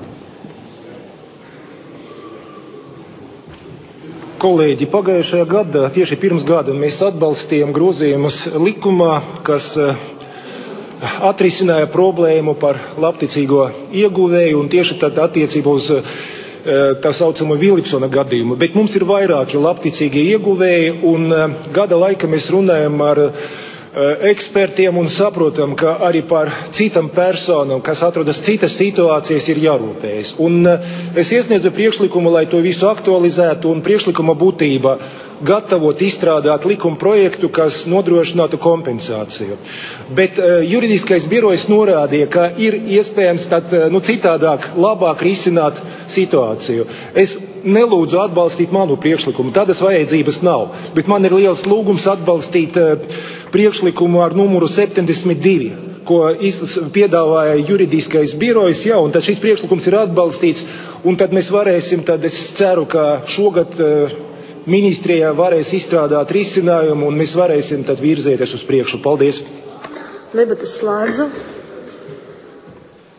Kolēģi, pagājušajā gadā, tieši pirms gada, mēs atbalstījām grozījumus likumā, kas atrisināja problēmu par labticīgo ieguvēju un tieši tad attiecībā uz tā saucamo Vilipsona gadījumu. Bet mums ir vairāki labticīgie ieguvēji un gada laika mēs runājam ar ekspertiem un saprotam, ka arī par citam personam, kas atrodas citas situācijas, ir jārūpējas. Un es iesniedzu priekšlikumu, lai to visu aktualizētu, un priekšlikuma būtība gatavot, izstrādāt likuma projektu, kas nodrošinātu kompensāciju. Bet uh, juridiskais birojs norādīja, ka ir iespējams tad, nu, citādāk, labāk risināt situāciju. Es nelūdzu atbalstīt manu priekšlikumu, tādas vajadzības nav. Bet man ir liels lūgums atbalstīt uh, priekšlikumu ar numuru septiņdesmit divi, ko piedāvāja juridiskais birojs, jā, un tad šis priekšlikums ir atbalstīts, un tad mēs varēsim, tad es ceru, ka šogad uh, ministrijā varēs izstrādāt risinājumu, un mēs varēsim tad virzēties uz priekšu. Paldies! Debates slēdzu.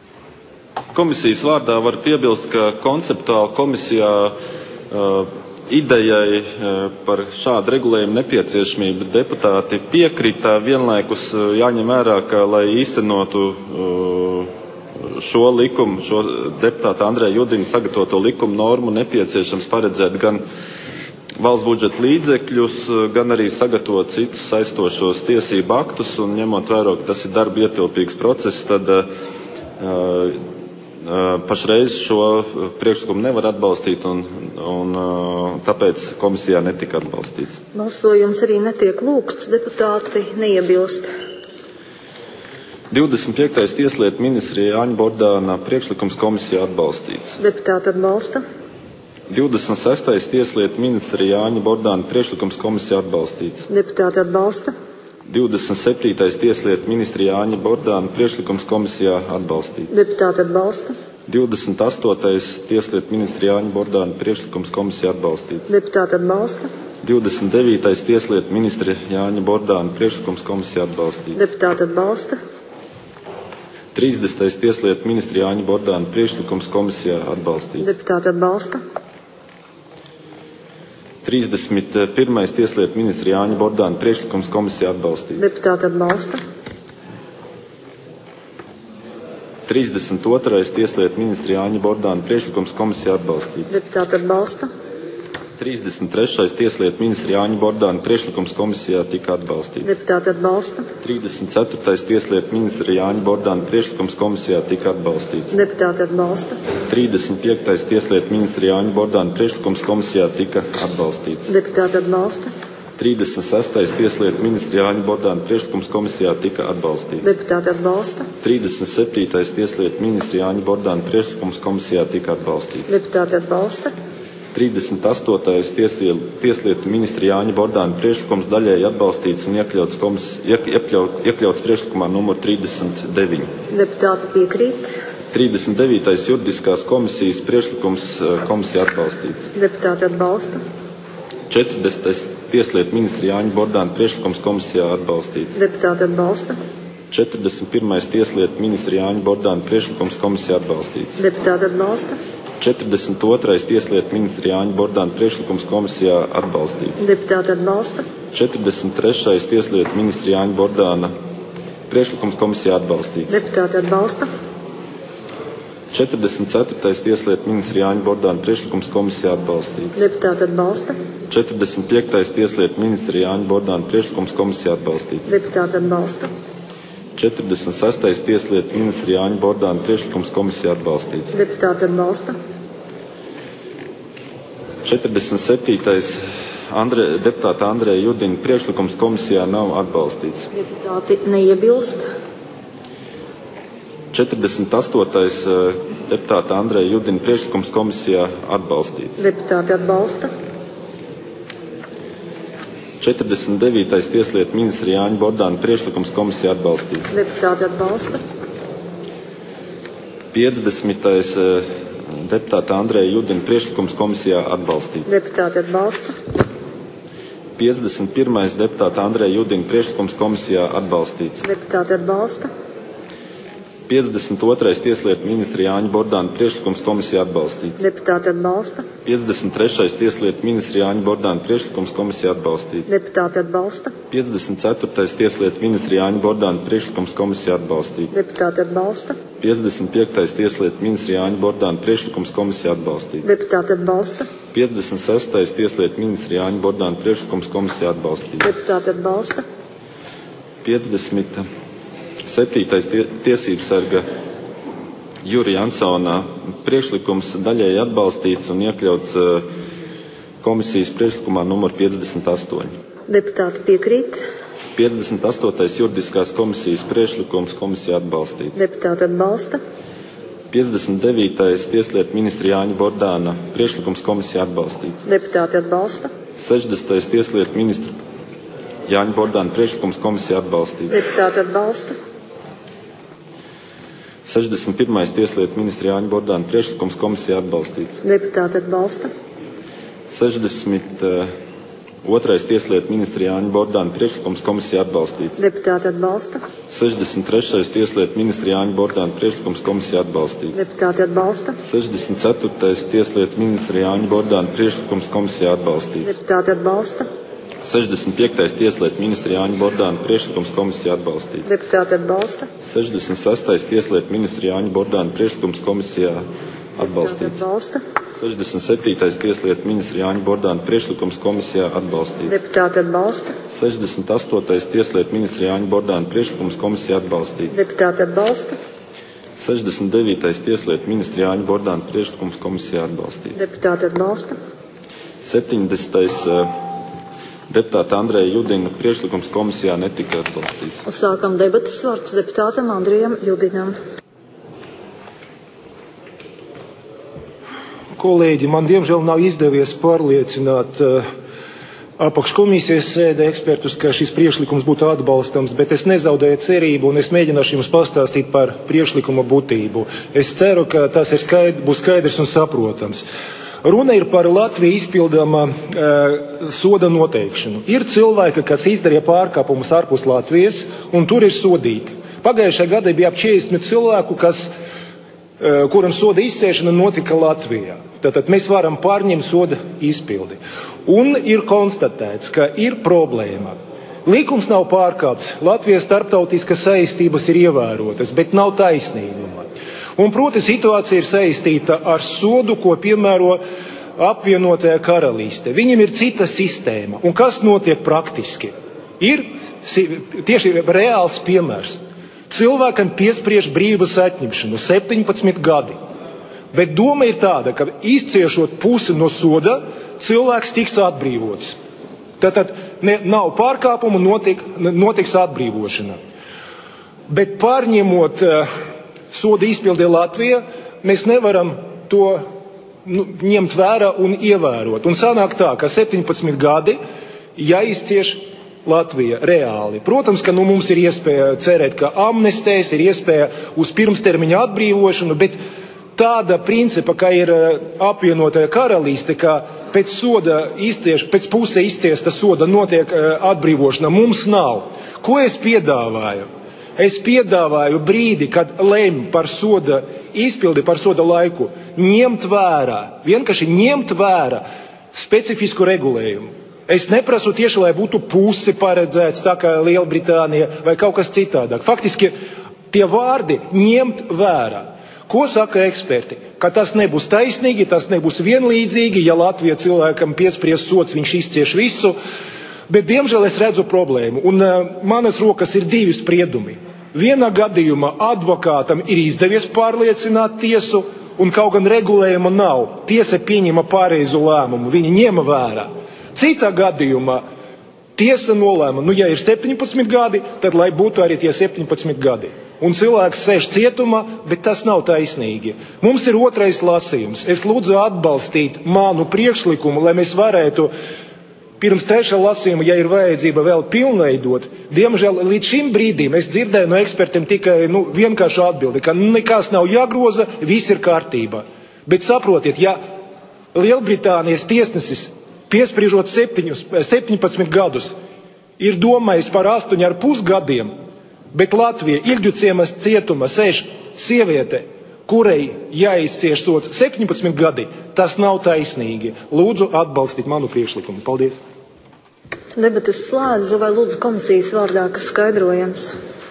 Komisijas vārdā var piebilst, ka konceptuāli komisijā uh, idejai par šādu regulējumu nepieciešamību deputāti piekrita. Vienlaikus jāņem vērā, ka, lai īstenotu šo likumu, šo deputāta Andreja Judina sagatavoto likumu normu, nepieciešams paredzēt gan valsts budžeta līdzekļus, gan arī sagatavot citus saistošos tiesību aktus, un ņemot vērā, ka tas ir darba ietilpīgs process, tad uh, pašreiz šo priekšlikumu nevar atbalstīt, un, un tāpēc komisijā netika atbalstīts. Balsojums arī netiek lūgts, deputāti neiebilst. divdesmit piektais Tieslietu ministra Jāņa Bordāna priekšlikums komisijā atbalstīts. Deputāti atbalsta. divdesmit sestais Tieslietu ministra Jāņa Bordāna priekšlikums komisijā atbalstīts. Deputāti atbalsta. divdesmit septītais Tieslietu ministra Jāņa Bordāna priekšlikums komisijā atbalstīts. Deputāti atbalsta. divdesmit astotais Tieslietu ministra Jāņa Bordāna priekšlikums komisijā atbalstīts. Deputāti atbalsta. divdesmit devītais Tieslietu ministra Jāņa Bordāna priekšlikums komisijā atbalstīts. Deputāti atbalsta. trīsdesmitais Tieslietu ministra Jāņa Bordāna priekšlikums komisijā atbalstīts. Deputāti atbalsta. trīsdesmit pirmais Tieslietu ministra Jāņa Bordāna priekšlikums komisijā atbalstīts. Deputāti atbalsta. trīsdesmit otrais Tieslietu ministra Jāņa Bordāna priekšlikums komisijā atbalstīts. Deputāti atbalsta. trīsdesmit trešais Tieslietu ministra Jāņa Bordāna priekšlikums komisijā tika atbalstīts. Deputāti atbalsta. trīsdesmit ceturtais Tieslietu ministra Jāņa Bordāna priekšlikums komisijā tika atbalstīts. Deputāti atbalsta. trīsdesmit piektais Tieslietu ministra Jāņa Bordāna priekšlikums komisijā tika atbalstīts. Deputāti atbalsta. trīsdesmit sestais Tieslietu ministra Jāņa Bordāna priekšlikums komisijā tika atbalstīts. Deputāti atbalsta. trīsdesmit septītais Tieslietu ministra Jāņa Bordāna priekšlikums komisijā tika atbalstīts. Deputāti atbalsta. trīsdesmit astotais Tieslietu ministra Jāņa Bordāna priekšlikums daļēji atbalstīts un iekļauts, komis, iek, iekļaut, iekļauts priekšlikumā numur trīsdesmit deviņi. Deputāti piekrīt. trīsdesmit devītais juridiskās komisijas priekšlikums komisija atbalstīts. Deputāti atbalsta. četrdesmitais Tieslietu ministra Jāņa Bordāna priekšlikums komisijā atbalstīts. Deputāti atbalsta. četrdesmit pirmais Tieslietu ministra Jāņa Bordāna priekšlikums komisijā atbalstīts. Deputāti atbalsta. četrdesmit otrais Tieslietu ministra Jāņa Bordāna priekšlikums komisijā atbalstīts. Deputāti atbalsta. četrdesmit trešais Tieslietu ministra Jāņa Bordāna priekšlikums komisijā atbalstīts. Deputāti atbalsta. četrdesmit ceturtais Tieslietu ministra Jāņa Bordāna priekšlikums komisijā atbalstīts. Deputāti atbalsta. četrdesmit piektais Tieslietu ministra Jāņa Bordāna priekšlikums komisijā atbalstīts. Deputāti atbalsta. četrdesmit sestais Tieslietu ministra Jāņa Bordāna priekšlikums komisijā atbalstīts. Deputāti atbalsta. četrdesmit septītais Andre, deputāta Andreja Judina priekšlikums komisijā nav atbalstīts. Deputāti neiebilst. četrdesmit astotais deputāta Andreja Judina priekšlikums komisijā atbalstīts. Deputāti atbalsta. četrdesmit devītais Tieslietu ministra Jāņa Bordāna priekšlikums komisijā atbalstīts. Deputāti atbalsta. piecdesmitais deputāta Andreja Judina priekšlikums komisijā atbalstīts. Deputāti atbalsta. piecdesmit pirmais deputāta Andreja Judina priekšlikums komisijā atbalstīts. Deputāti atbalsta. piecdesmit otrais Tieslietu ministra Jāņa Bordāna priekšlikums komisijā atbalstīts. Deputāti atbalsta. piecdesmit trešais Tieslietu ministra Jāņa Bordāna priekšlikums komisijā atbalstīts. Deputāti atbalsta. piecdesmit ceturtais Tieslietu ministra Jāņa Bordāna priekšlikums komisijā atbalstīts. Deputāti atbalsta. piecdesmit piektais Tieslietu ministra Jāņa Bordāna priekšlikums komisijā atbalstīts. Deputāti atbalsta. piecdesmit sestais Tieslietu ministra Jāņa Bordāna priekšlikums komisijā atbalstīts. Deputāti atbalsta. piecdesmit septītais Tiesības sarga Jurija Ansona priekšlikums daļēji atbalstīts un iekļauts komisijas priekšlikumā numur piecdesmit astoņi. Deputāti piekrīt. piecdesmit astotais juridiskās komisijas priekšlikums komisija atbalstīts. Deputāti atbalsta. piecdesmit devītais Tieslietu ministra Jāņa Bordāna priekšlikums komisija atbalstīts. Deputāti atbalsta. sešdesmitais Tieslietu ministra Jāņa Bordāna priekšlikums komisija atbalstīts. Deputāti atbalsta. sešdesmit pirmais Tieslietu ministra Jāņa Bordāna priekšlikums komisija atbalstīts. Deputāti atbalsta. sešdesmit Otrais tieslietu ministra Jāņa Bordāna priekšlikums komisijā atbalstīts. Deputāti atbalsta. sešdesmit trešais tieslietu ministra Jāņa Bordāna priekšlikums komisijā atbalstīts. Deputāti atbalsta. sešdesmit ceturtais tieslietu ministra Jāņa Bordāna priekšlikums komisijā atbalstīts. Deputāti atbalsta. sešdesmit piektais tieslietu ministra Jāņa Bordāna priekšlikums komisijā atbalstīts. Deputāti atbalsta. sešdesmit sestais tieslietu ministra Jāņa Bordāna priekšlikums komisijā atbalstīts. Atbalsta. sešdesmit septītais tieslietu ministra Jāņa Bordāna priekšlikums komisijā atbalstīts. Deputāti atbalsta. sešdesmit astotais tieslietu ministra Jāņa Bordāna priekšlikums komisijā atbalstīts. Deputāti atbalsta. sešdesmit devītais tieslietu ministra Jāņa Bordāna priekšlikums komisijā atbalstīts. Deputāti atbalsta. septiņdesmitais deputāta Andreja Judina priekšlikums komisijā netika atbalstīts. Uzsākam debatas, vārds deputātam Andrejam Judinam. Kolēģi, man diemžēl nav izdevies pārliecināt uh, apakškomisijas sēdē ekspertus, ka šis priekšlikums būtu atbalstams, bet es nezaudēju cerību un es mēģināšu jums pastāstīt par priekšlikuma būtību. Es ceru, ka tas ir skaidrs, būs skaidrs un saprotams. Runa ir par Latviju izpildāmā e, soda noteikšanu. Ir cilvēki, kas izdarīja pārkāpumus ārpus Latvijas, un tur ir sodīti. Pagājušajā gadā bija ap četrdesmit cilvēku, kas, e, kuram soda izciešana notika Latvijā. Tātad mēs varam pārņemt soda izpildi. Un ir konstatēts, ka ir problēma. Likums nav pārkāpts, Latvijas starptautiskas saistības ir ievērotas, bet nav taisnīguma. Un, proti, situācija ir saistīta ar sodu, ko piemēro apvienotajā karalīste. Viņam ir cita sistēma. Un kas notiek praktiski? Ir tieši reāls piemērs. Cilvēkam piespriež brīvības atņemšanu septiņpadsmit gadi. Bet doma ir tāda, ka izciešot pusi no soda, cilvēks tiks atbrīvots. Tātad ne, nav pārkāpumu, notiek, notiks atbrīvošana. Bet pārņemot uh, soda izpildi Latvijā, mēs nevaram to nu, ņemt vērā un ievērot. Un sanāk tā, ka septiņpadsmit gadi jāizcieš Latvija reāli. Protams, ka nu, mums ir iespēja cerēt, ka amnestēs, ir iespēja uz pirmstermiņa atbrīvošanu, bet tāda principa, ka ir apvienotajā karalīste, ka pēc soda izcieš, pēc puse izciesta soda notiek atbrīvošana, mums nav. Ko es piedāvāju? Es piedāvāju brīdi, kad lem par soda izpildi, par soda laiku, ņemt vērā, vienkārši ņemt vērā specifisku regulējumu. Es neprasu tieši, lai būtu pusi paredzēts, tā kā Lielbritānija vai kaut kas citādāk. Faktiski tie vārdi ņemt vērā. Ko saka eksperti? Ka tas nebūs taisnīgi, tas nebūs vienlīdzīgi, ja Latvija cilvēkam piespries sots, viņš izcieš visu. Bet, diemžēl, es redzu problēmu, un uh, manas rokas ir divi spriedumi. Vienā gadījumā advokātam ir izdevies pārliecināt tiesu, un kaut gan regulējuma nav. Tiesa pieņema pareizu lēmumu, viņi ņema vērā. Citā gadījumā tiesa nolēma, nu, ja ir septiņpadsmit gadi, tad lai būtu arī tie septiņpadsmit gadi. Un cilvēks sēž cietumā, bet tas nav taisnīgi. Mums ir otrais lasījums. Es lūdzu atbalstīt manu priekšlikumu, lai mēs varētu pirms trešā lasījuma, ja ir vajadzība vēl pilnveidot. Diemžēl līdz šim brīdim es dzirdēju no ekspertiem tikai nu, vienkāršu atbildi, ka nekas nav jāgroza, viss ir kārtībā. Bet saprotiet, ja Lielbritānijas tiesnesis piespriežot septiņpadsmit gadus ir domājis par astoņu ar pus gadiem, bet Latvija Ilģuciemas cietuma sēž sieviete, kurai jāizcieš sots septiņpadsmit gadi, tas nav taisnīgi. Lūdzu atbalstīt manu priekšlikumu. Paldies. Debates slēdzu, vai lūdzu komisijas vārdā, kas skaidrojams?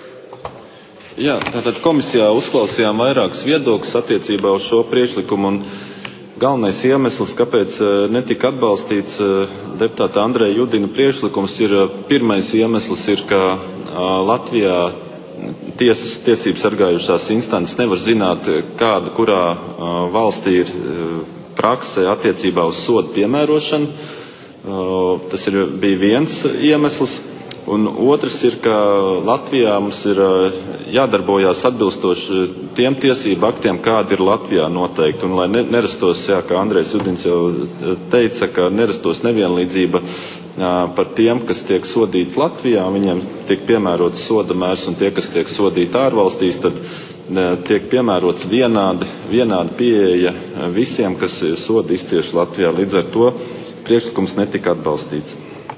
Jā, tātad komisijā uzklausījām vairākus viedokļus attiecībā uz šo priekšlikumu, un galvenais iemesls, kāpēc netika atbalstīts deputāta Andreja Judina priekšlikums, ir pirmais iemesls ir, ka Latvijā ties, tiesības sargājušās instances nevar zināt, kāda, kurā valstī ir prakse attiecībā uz sodu piemērošanu. Tas ir, bija viens iemesls. Un otrs ir, ka Latvijā mums ir jādarbojās atbilstoši tiem tiesību aktiem, kādi ir Latvijā noteikti. Un lai nerastos, jā, kā Andrejs Judins jau teica, ka nerastos nevienlīdzība par tiem, kas tiek sodīti Latvijā, viņiem tiek piemērots soda mērs, un tie, kas tiek sodīti ārvalstīs, tad tiek piemērots vienādi, vienādi pieeja visiem, kas soda izcieš Latvijā. Līdz ar to priekšlikums netika atbalstīts.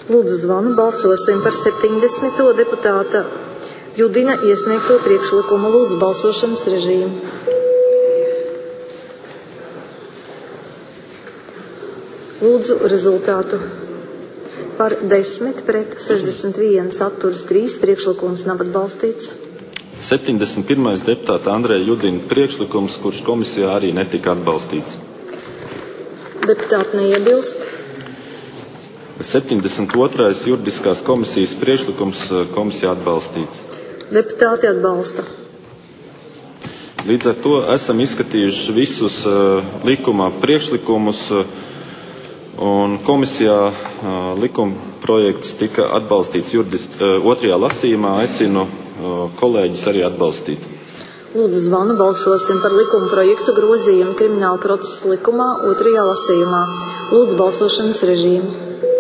Lūdzu zvanu, balsosim par septiņdesmito deputāta Judina iesniegto priekšlikumu. Lūdzu balsošanas režīmu. Lūdzu rezultātu. Par desmit pret sešdesmit viens atturas trīs priekšlikums nav atbalstīts. septiņdesmit pirmais deputāta Andreja Judina priekšlikums, kurš komisijā arī netika atbalstīts. Deputāti neiebilst. septiņdesmit otrais juridiskās komisijas priekšlikums komisijā atbalstīts. Deputāti atbalsta. Līdz ar to esam izskatījuši visus uh, likumā priekšlikumus, uh, un komisijā uh, likuma projekts tika atbalstīts juridis, uh, otrajā lasījumā. Aicinu uh, kolēģis arī atbalstīt. Lūdzu zvanu, balsosim par likuma projektu grozījumu krimināla procesa likumā otrajā lasījumā. Lūdzu balsošanas režīmu.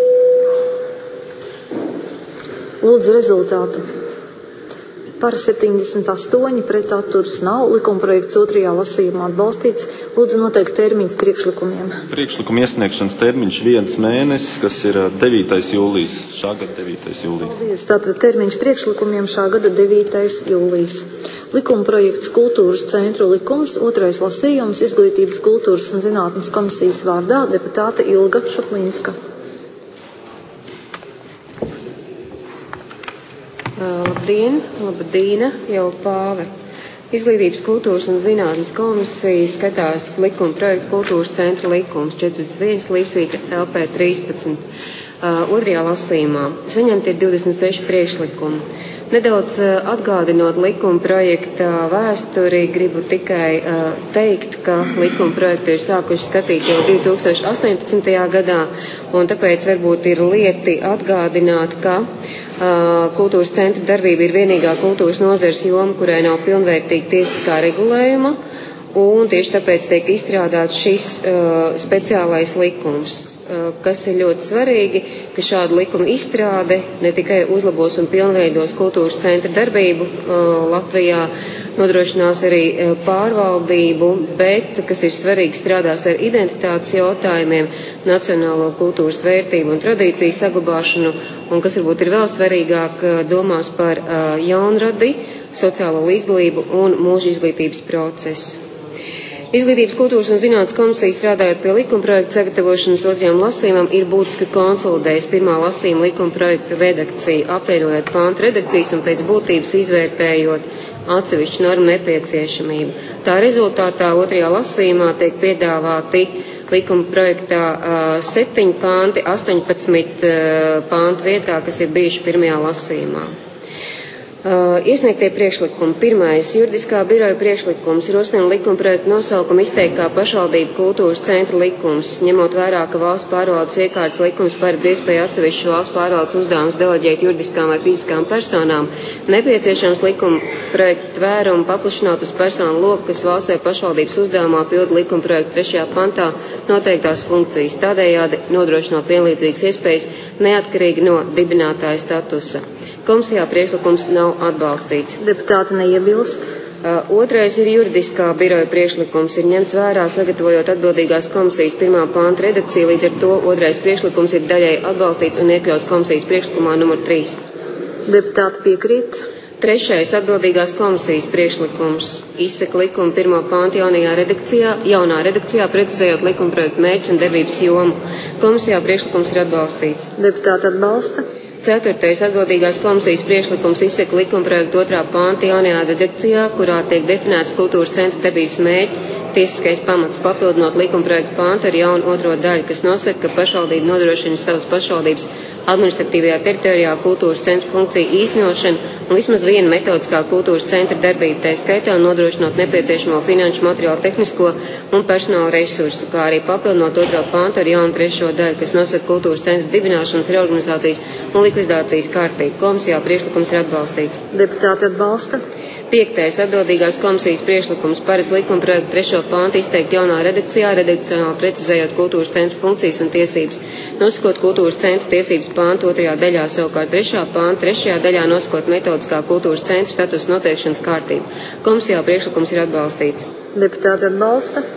Lūdzu rezultātu. Par septiņdesmit astoņi pret atturas nav. Likuma projekts otrajā lasījumā atbalstīts. Lūdzu noteikt termiņus priekšlikumiem. Priekšlikuma iesniegšanas termiņš viens mēnesis, kas ir devītais jūlijas. Šā gada devītais jūlijas. Paldies. Tātad termiņš priekšlikumiem šā gada devītais jūlijas. Likuma projekts Kultūras centru likums, otrais lasījums, Izglītības, kultūras un zinātnes komisijas vārdā deputāte Ilga Šaplīnska. Labdien, labdīna, jau pāve. Izglītības, kultūras un zinātnes komisija skatās likuma projektu Kultūras centra likums četrdesmit viens līdzsvītra L P trīspadsmit. Uh, otrajā lasījumā saņemti ir divdesmit seši priekšlikumi. Nedaudz uh, atgādinot likuma projekta vēsturi, gribu tikai uh, teikt, ka likuma projektu ir sākuši skatīt jau divi tūkstoši astoņpadsmitajā gadā, un tāpēc varbūt ir lieti atgādināt, ka uh, kultūras centra darbība ir vienīgā kultūras nozares joma, kurai nav pilnvērtīga tiesiskā regulējuma, un tieši tāpēc tiek izstrādāts šis uh, speciālais likums, uh, kas ir ļoti svarīgi, ka šāda likuma izstrāde ne tikai uzlabos un pilnveidos kultūras centra darbību uh, Latvijā, nodrošinās arī uh, pārvaldību, bet, kas ir svarīgi, strādās ar identitātes jautājumiem, nacionālo kultūras vērtību un tradīciju saglabāšanu, un kas varbūt ir vēl svarīgāk, uh, domās par uh, jaunradi, sociālo līdzdalību un mūža izglītības procesu. Izglītības, kultūras un zinātnes komisija, strādājot pie likuma projekta sagatavošanas otrajam lasījumam, ir būtiski konsolidējis pirmā lasījuma likuma projekta redakciju, apvienojot pāntu redakcijas un pēc būtības izvērtējot atsevišķu normu nepieciešamību. Tā rezultātā otrajā lasījumā tiek piedāvāti likuma projektā uh, septiņi pānti, astoņpadsmit uh, pāntu vietā, kas ir bijuši pirmajā lasījumā. Uh, iesniegtie priekšlikumi. Pirmais, juridiskā biroja priekšlikums rosina likuma projektu nosaukumu izteikt kā pašvaldību kultūras centra likums, ņemot vērā, ka valsts pārvaldes iekārtas likums paredz iespēju atsevišķu valsts pārvaldes uzdevumus deleģēt juridiskām vai fiziskām personām, nepieciešams likuma projektu tvērumu paplašināt uz personu loku, kas valsts vai pašvaldības uzdevumā pilda likuma projektu trešajā pantā noteiktās funkcijas, tādējādi nodrošinot vienlīdzīgas iespējas neatkarīgi no dibinātāja statusa. Komisijā priekšlikums nav atbalstīts. Deputāti neiebilst. Uh, otrais ir juridiskā biroja priekšlikums, ir ņemts vērā sagatavojot atbildīgās komisijas pirmā pānta redakciju, līdz ar to otrais priekšlikums ir daļai atbalstīts un iekļauts komisijas priekšlikumā numur trīs. Deputāti piekrīt. Trešais atbildīgās komisijas priekšlikums izsaka likuma pirmā pānta jaunajā redakcijā, jaunā redakcijā, precizējot likuma projektu mērķus un darbības jomu. Komisijā priekšlikums ir atbalstīts. Deputāti atbalsta. Ceturtais atbildīgās komisijas priekšlikums izsaka likumprojektu otrā pānta jaunajā redakcijā, kurā tiek definēts kultūras centra darbības mērķi, tiesiskais pamats, papildinot likumprojektu pāntu ar jaunu otro daļu, kas nosaka, ka pašvaldība nodrošina savas pašvaldības administratīvajā teritorijā kultūras centra funkciju īstenošanu un vismaz vienu metodiskā kultūras centra darbību, tā skaitā nodrošinot nepieciešamo finanšu, materiālu, tehnisko un personāla resursu, kā arī papildinot otro pāntu ar jaunu trešo daļu, kas nosaka kultūras centra dibināšanas, reorganizācijas un likvidācijas kārtību. Komisijā priekšlikums ir atbalstīts. Deputāti atbalsta. Piektais atbildīgās komisijas priekšlikums paredz likumprojektu trešo pāntu izteikt jaunā redakcijā, redakcionāli precizējot kultūras centra funkcijas un tiesības, nosakot kultūras centra tiesības pāntu otrajā daļā, savukārt trešā pānta trešajā daļā nosakot metodiskā kultūras centra status noteikšanas kārtību. Komisijā priekšlikums ir atbalstīts. Deputāti atbalsta.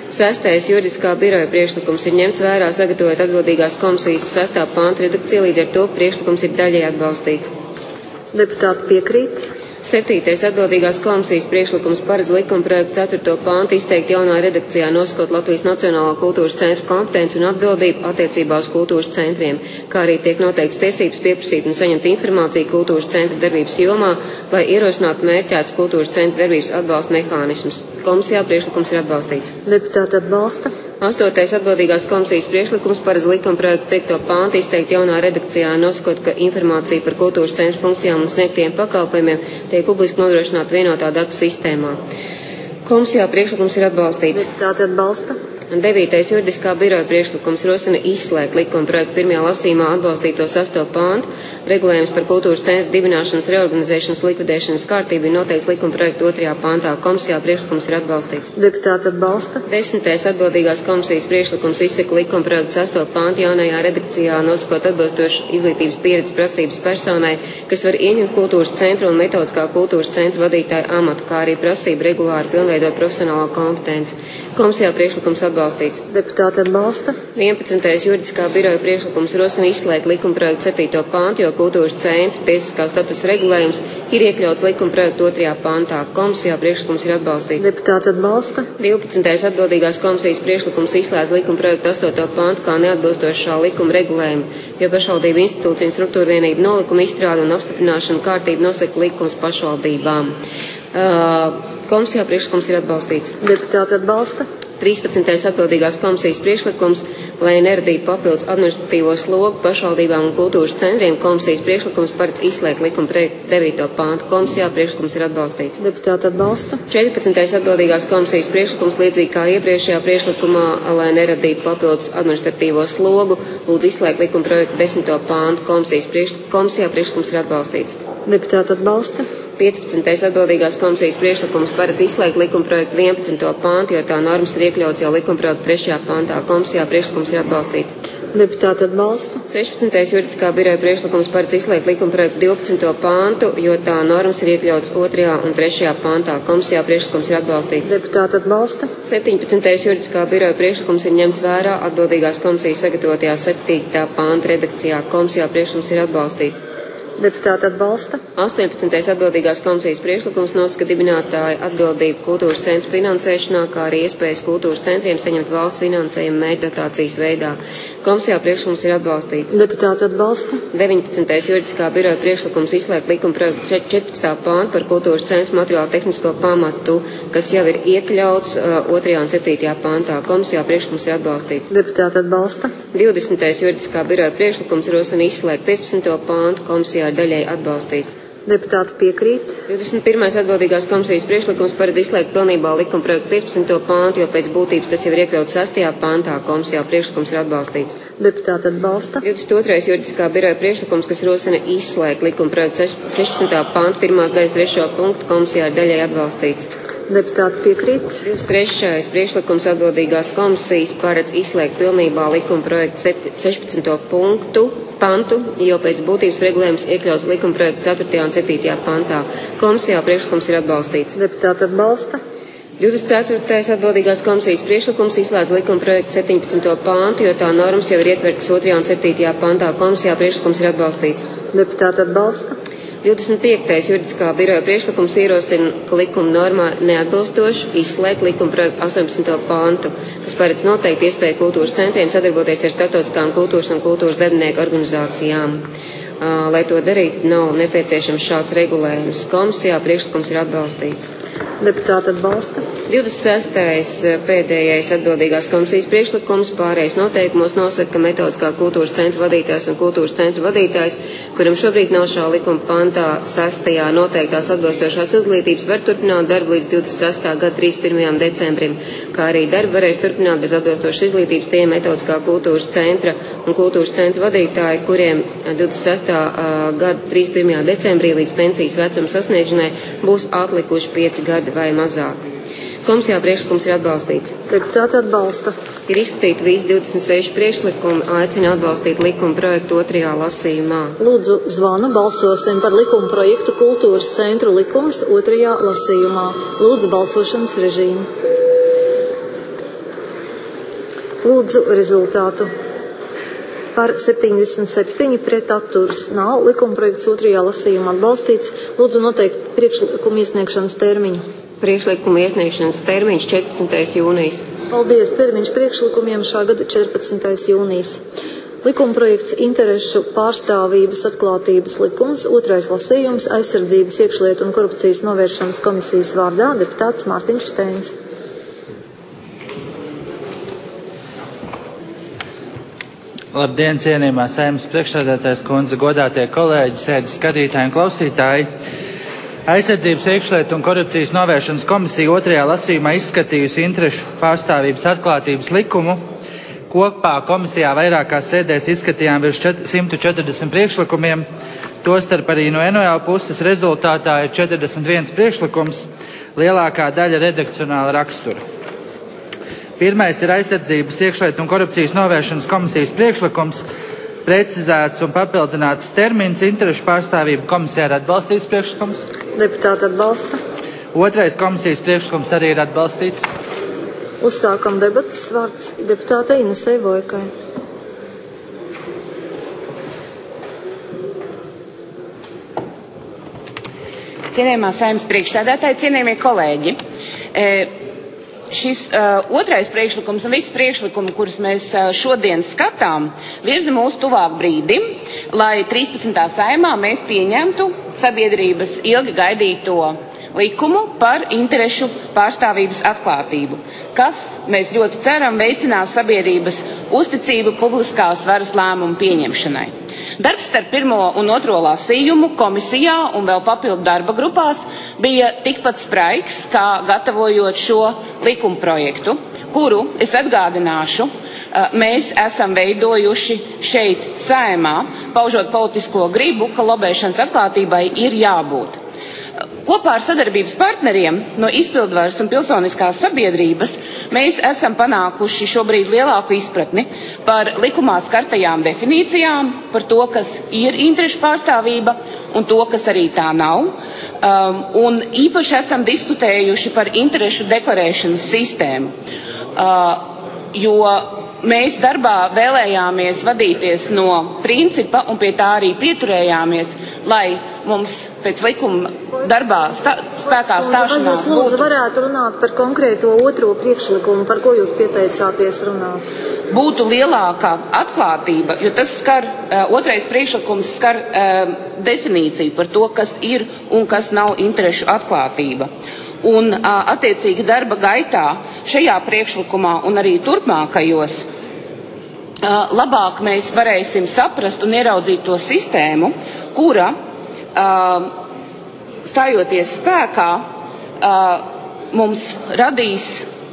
Sestais juridiskā biroja priekšlikums ir ņemts vērā, sagatavojot atbildīgās komisijas sestā panta redakciju, līdz ar to priekšlikums ir daļēji atbalstīts. Deputāti piekrīt. Septītais atbildīgās komisijas priekšlikums paredz likumprojektu ceturto pantu izteikt jaunā redakcijā, nosakot Latvijas Nacionālā kultūras centra kompetenci un atbildību attiecībā uz kultūras centriem, kā arī tiek noteikts tiesības pieprasīt un saņemt informāciju kultūras centra darbības jomā, lai ierosinātu mērķētus kultūras centra darbības atbalsta mehānismus. Komisijā priekšlikums ir atbalstīts. Deputāti atbalsta. Astotais atbildīgās komisijas priekšlikums paredz likumprojektu piekto pantu izteikt jaunā redakcijā, nosakot, ka informācija par kultūras centra funkcijām un sniegtiem pakalpojumiem tiek publiski nodrošināta vienotā datu sistēmā. Komisijā priekšlikums ir atbalstīts. Deputāti atbalsta. Devītais juridiskā biroja priekšlikums rosina izslēgt likumprojektu pirmajā lasījumā atbalstīto sesto pantu. Regulējums par kultūras centra dibināšanas, reorganizēšanas, likvidēšanas kārtību ir noteikts likumprojektu otrajā pantā. Komisijā priekšlikums ir atbalstīts. Deputāti atbalsta. Desmitais atbildīgās komisijas priekšlikums izsaka likumprojektu sesto pantu jaunajā redakcijā, nosakot atbilstošu izglītības pieredzes prasības personai, kas var ieņemt kultūras centra un metodiskā kultūras centra vadītāja amatu, kā arī prasību regulāri pilnveidot profesionālo kompetenci. Komisijā priekšlikums atbalstīts. Deputāti atbalsta. vienpadsmitais juridiskā biroja priekšlikums rosina izslēgt likumprojektu septīto pantu, jo kultūras centra tiesiskā statusa regulējums ir iekļauts likumprojektu otrajā pantā. Komisijā priekšlikums ir atbalstīts. Deputāti atbalsta. divpadsmitais atbildīgās komisijas priekšlikums izslēdz likumprojektu astoto pantu kā neatbilstošā likuma regulējumu, jo pašvaldību institūcija un struktūra vienību nolikuma izstrāde un apstiprināšana kārtību nosaka likums pašvaldībām. Uh, Komisijā priekšlikums ir atbalstīts. Deputāti atbalsta. trīspadsmitais atbildīgās komisijas priekšlikums, lai neradītu papildus administratīvo slogu pašvaldībām un kultūras centriem, komisijas priekšlikums paredz izslēgt likuma projektu devīto pantu. Komisijā priekšlikums ir atbalstīts. Deputāti atbalsta. četrpadsmitais atbildīgās komisijas priekšlikums, līdzīgi kā iepriekšējā priekšlikumā, lai neradītu papildus administratīvo slogu, lūdzu izslēgt likuma projektu desmito pantu. Komisijas priekš... Komisijā priekšlikums ir atbalstīts. Deputāti atbalsta. piecpadsmitais atbildīgās komisijas priekšlikums paredz izslēgt likumprojektu vienpadsmito pantu, jo tā normas ir iekļauts jau likumprojektu trešajā pantā. Komisijā priekšlikums ir atbalstīts. Deputāti atbalsta. sešpadsmitais juridiskā biroja priekšlikums paredz izslēgt likumprojektu divpadsmito pantu, jo tā normas ir iekļauts otrajā un trešajā pantā. Komisijā priekšlikums ir atbalstīts. Deputāti atbalsta. septiņpadsmitais juridiskā biroja priekšlikums ir ņemts vērā atbildīgās komisijas sagatavotajā septītā panta redakcijā. Komisijā priekšlikums ir atbalstīts. Deputāti atbalsta. astoņpadsmitais atbildīgās komisijas priekšlikums nosaka dibinātāja atbildību kultūras centru finansēšanā, kā arī iespējas kultūras centriem saņemt valsts finansējumu mērķdotācijas veidā. Komisijā priekšlikums ir atbalstīts. Deputāti atbalsta. deviņpadsmitais juridiskā biroja priekšlikums izslēgt likumprojektu četrpadsmitā pantu par kultūras centru materiālu tehnisko pamatu, kas jau ir iekļauts uh, otrajā un septītajā pantā. Komisijā priekšlikums ir atbalstīts. Deputāti atbalsta. divdesmitais juridiskā biroja priekšlikums rosina izslēgt piecpadsmito pantu. Komisijā ir daļēji atbalstīts. Deputāti piekrīt. divdesmit pirmais atbildīgās komisijas priekšlikums paredz izslēgt pilnībā likumprojektu piecpadsmito pantu, jo pēc būtības tas jau ir iekļauts sestajā pantā. Komisijā priekšlikums ir atbalstīts. Deputāti atbalsta. divdesmit otrais juridiskā biroja priekšlikums, kas rosina izslēgt likumprojektu sešpadsmitā pantu pirmās daļas trešo punktu. Komisijā ir daļēji atbalstīts. Deputāti piekrīt. divdesmit trešais priekšlikums atbildīgās komisijas paredz izslēgt pilnībā likumprojektu sešpadsmito punktu. pantu, jo pēc būtības regulējums iekļauts likumprojektu ceturtajā un septītajā pantā. Komisijā priekšlikums ir atbalstīts. Deputāti atbalsta. divdesmit ceturtais atbildīgās komisijas priekšlikums izslēdz likumprojektu septiņpadsmito pantu, jo tā normas jau ir ietvertas otrajā un septītajā pantā. Komisijā priekšlikums ir atbalstīts. Deputāti atbalsta. divdesmit piektais juridiskā biroja priekšlikums ierosina, ka likuma normā neatbilstoši izslēgt likumprojektu astoņpadsmito pantu, kas paredz noteikti iespēju kultūras centriem sadarboties ar starptautiskām kultūras un kultūras darbinieku organizācijām. Uh, lai to darītu, nav nepieciešams šāds regulējums. Komisijā priekšlikums ir atbalstīts. Deputāti atbalsta. divdesmit sestais pēdējais atbildīgās komisijas priekšlikums pārējais noteikumos nosaka, ka metodiskā kultūras centra vadītājs un kultūras centra vadītājs, kuram šobrīd nav šā likuma pantā sestajā noteiktās atbilstošās izglītības, var turpināt darbu līdz divdesmit sestā gada trīsdesmit pirmajam decembrim, kā arī darbu varēs turpināt bez atbilstošas izglītības tie metodiskā kultūras centra un kultūras centra vadītāji, kuriem divdesmit sestā gada trīsdesmit pirmajā decembrī līdz pensijas vecuma sasniegšanai būs atlikuši pieci gadi vai mazāk. Komisijā priekšlikums ir atbalstīts. Deputāti atbalsta. Ir izskatīti visi divdesmit seši priekšlikumi, aicina atbalstīt likuma projektu otrajā lasījumā. Lūdzu, zvanu, balsosim par likuma projektu Kultūras centru likums otrajā lasījumā. Lūdzu, balsošanas režīmu. Lūdzu rezultātu. Par septiņdesmit septiņi pret atturas nav. Likumprojekts otrajā lasījumā atbalstīts. Lūdzu noteikt priekšlikumu iesniegšanas termiņu. Priekšlikuma iesniegšanas termiņš četrpadsmitais jūnijas. Paldies. Termiņš priekšlikumiem šā gada četrpadsmitais jūnijas. Likumprojekts interešu pārstāvības atklātības likums, otrais lasījums, aizsardzības iekšlietu un korupcijas novēršanas komisijas vārdā deputāts Mārtiņš Šteins. Labdien, cienījumā Saeimas priekšsēdētājas kundze, godātie kolēģi, sēdes skatītāji un klausītāji. Aizsardzības iekšlietu un korupcijas novēršanas komisija otrajā lasījumā izskatījusi interešu pārstāvības atklātības likumu. Kopā komisijā vairākās sēdēs izskatījām virs simt četrdesmit priekšlikumiem, tostarp arī no N O L puses rezultātā ir četrdesmit viens priekšlikums, lielākā daļa redakcionāla rakstura. Pirmais ir aizsardzības iekšlietu un korupcijas novēršanas komisijas priekšlikums, precizēts un papildināts termins interešu pārstāvību komisijā ir atbalstīts priekšlikums. Deputāti atbalsta. Otrais komisijas priekšlikums arī ir atbalstīts. Uzsākam debatas, vārds deputātei Inesei Vojkai. Cienījamā Saeimas priekšsēdētāji, cienījamie kolēģi. E, Šis uh, otrais priekšlikums un visi priekšlikumi, kurus mēs uh, šodien skatām, virza mūs tuvāk brīdim, lai trīspadsmitā Saeimā mēs pieņemtu sabiedrības ilgi gaidīto likumu par interešu pārstāvības atklātību, kas, mēs ļoti ceram, veicinās sabiedrības uzticību publiskās varas lēmumu pieņemšanai. Darbs starp pirmo un otro lasījumu komisijā un vēl papildu darba grupās bija tikpat spraigs, kā gatavojot šo likuma projektu, kuru, es atgādināšu, mēs esam veidojuši šeit Saeimā, paužot politisko gribu, ka lobēšanas atklātībai ir jābūt. Kopā ar sadarbības partneriem no izpildvaras un pilsoniskās sabiedrības mēs esam panākuši šobrīd lielāku izpratni par likumā skartajām definīcijām, par to, kas ir interešu pārstāvība un to, kas arī tā nav. Um, un īpaši esam diskutējuši par interešu deklarēšanas sistēmu, uh, jo mēs darbā vēlējāmies vadīties no principa un pie tā arī pieturējāmies, lai mums pēc likuma darbā stā, spēkā stāšanās būtu. Vai jūs lūdzu varētu runāt par konkrēto otro priekšlikumu, par ko jūs pieteicāties runāt? Būtu lielākā atklātība, jo tas skar, uh, otrais priekšlikums skar uh, definīciju par to, kas ir un kas nav interešu atklātība. Un uh, attiecīgi darba gaitā šajā priekšlikumā un arī turpmākajos uh, labāk mēs varēsim saprast un ieraudzīt to sistēmu, kura uh, stājoties spēkā uh, mums radīs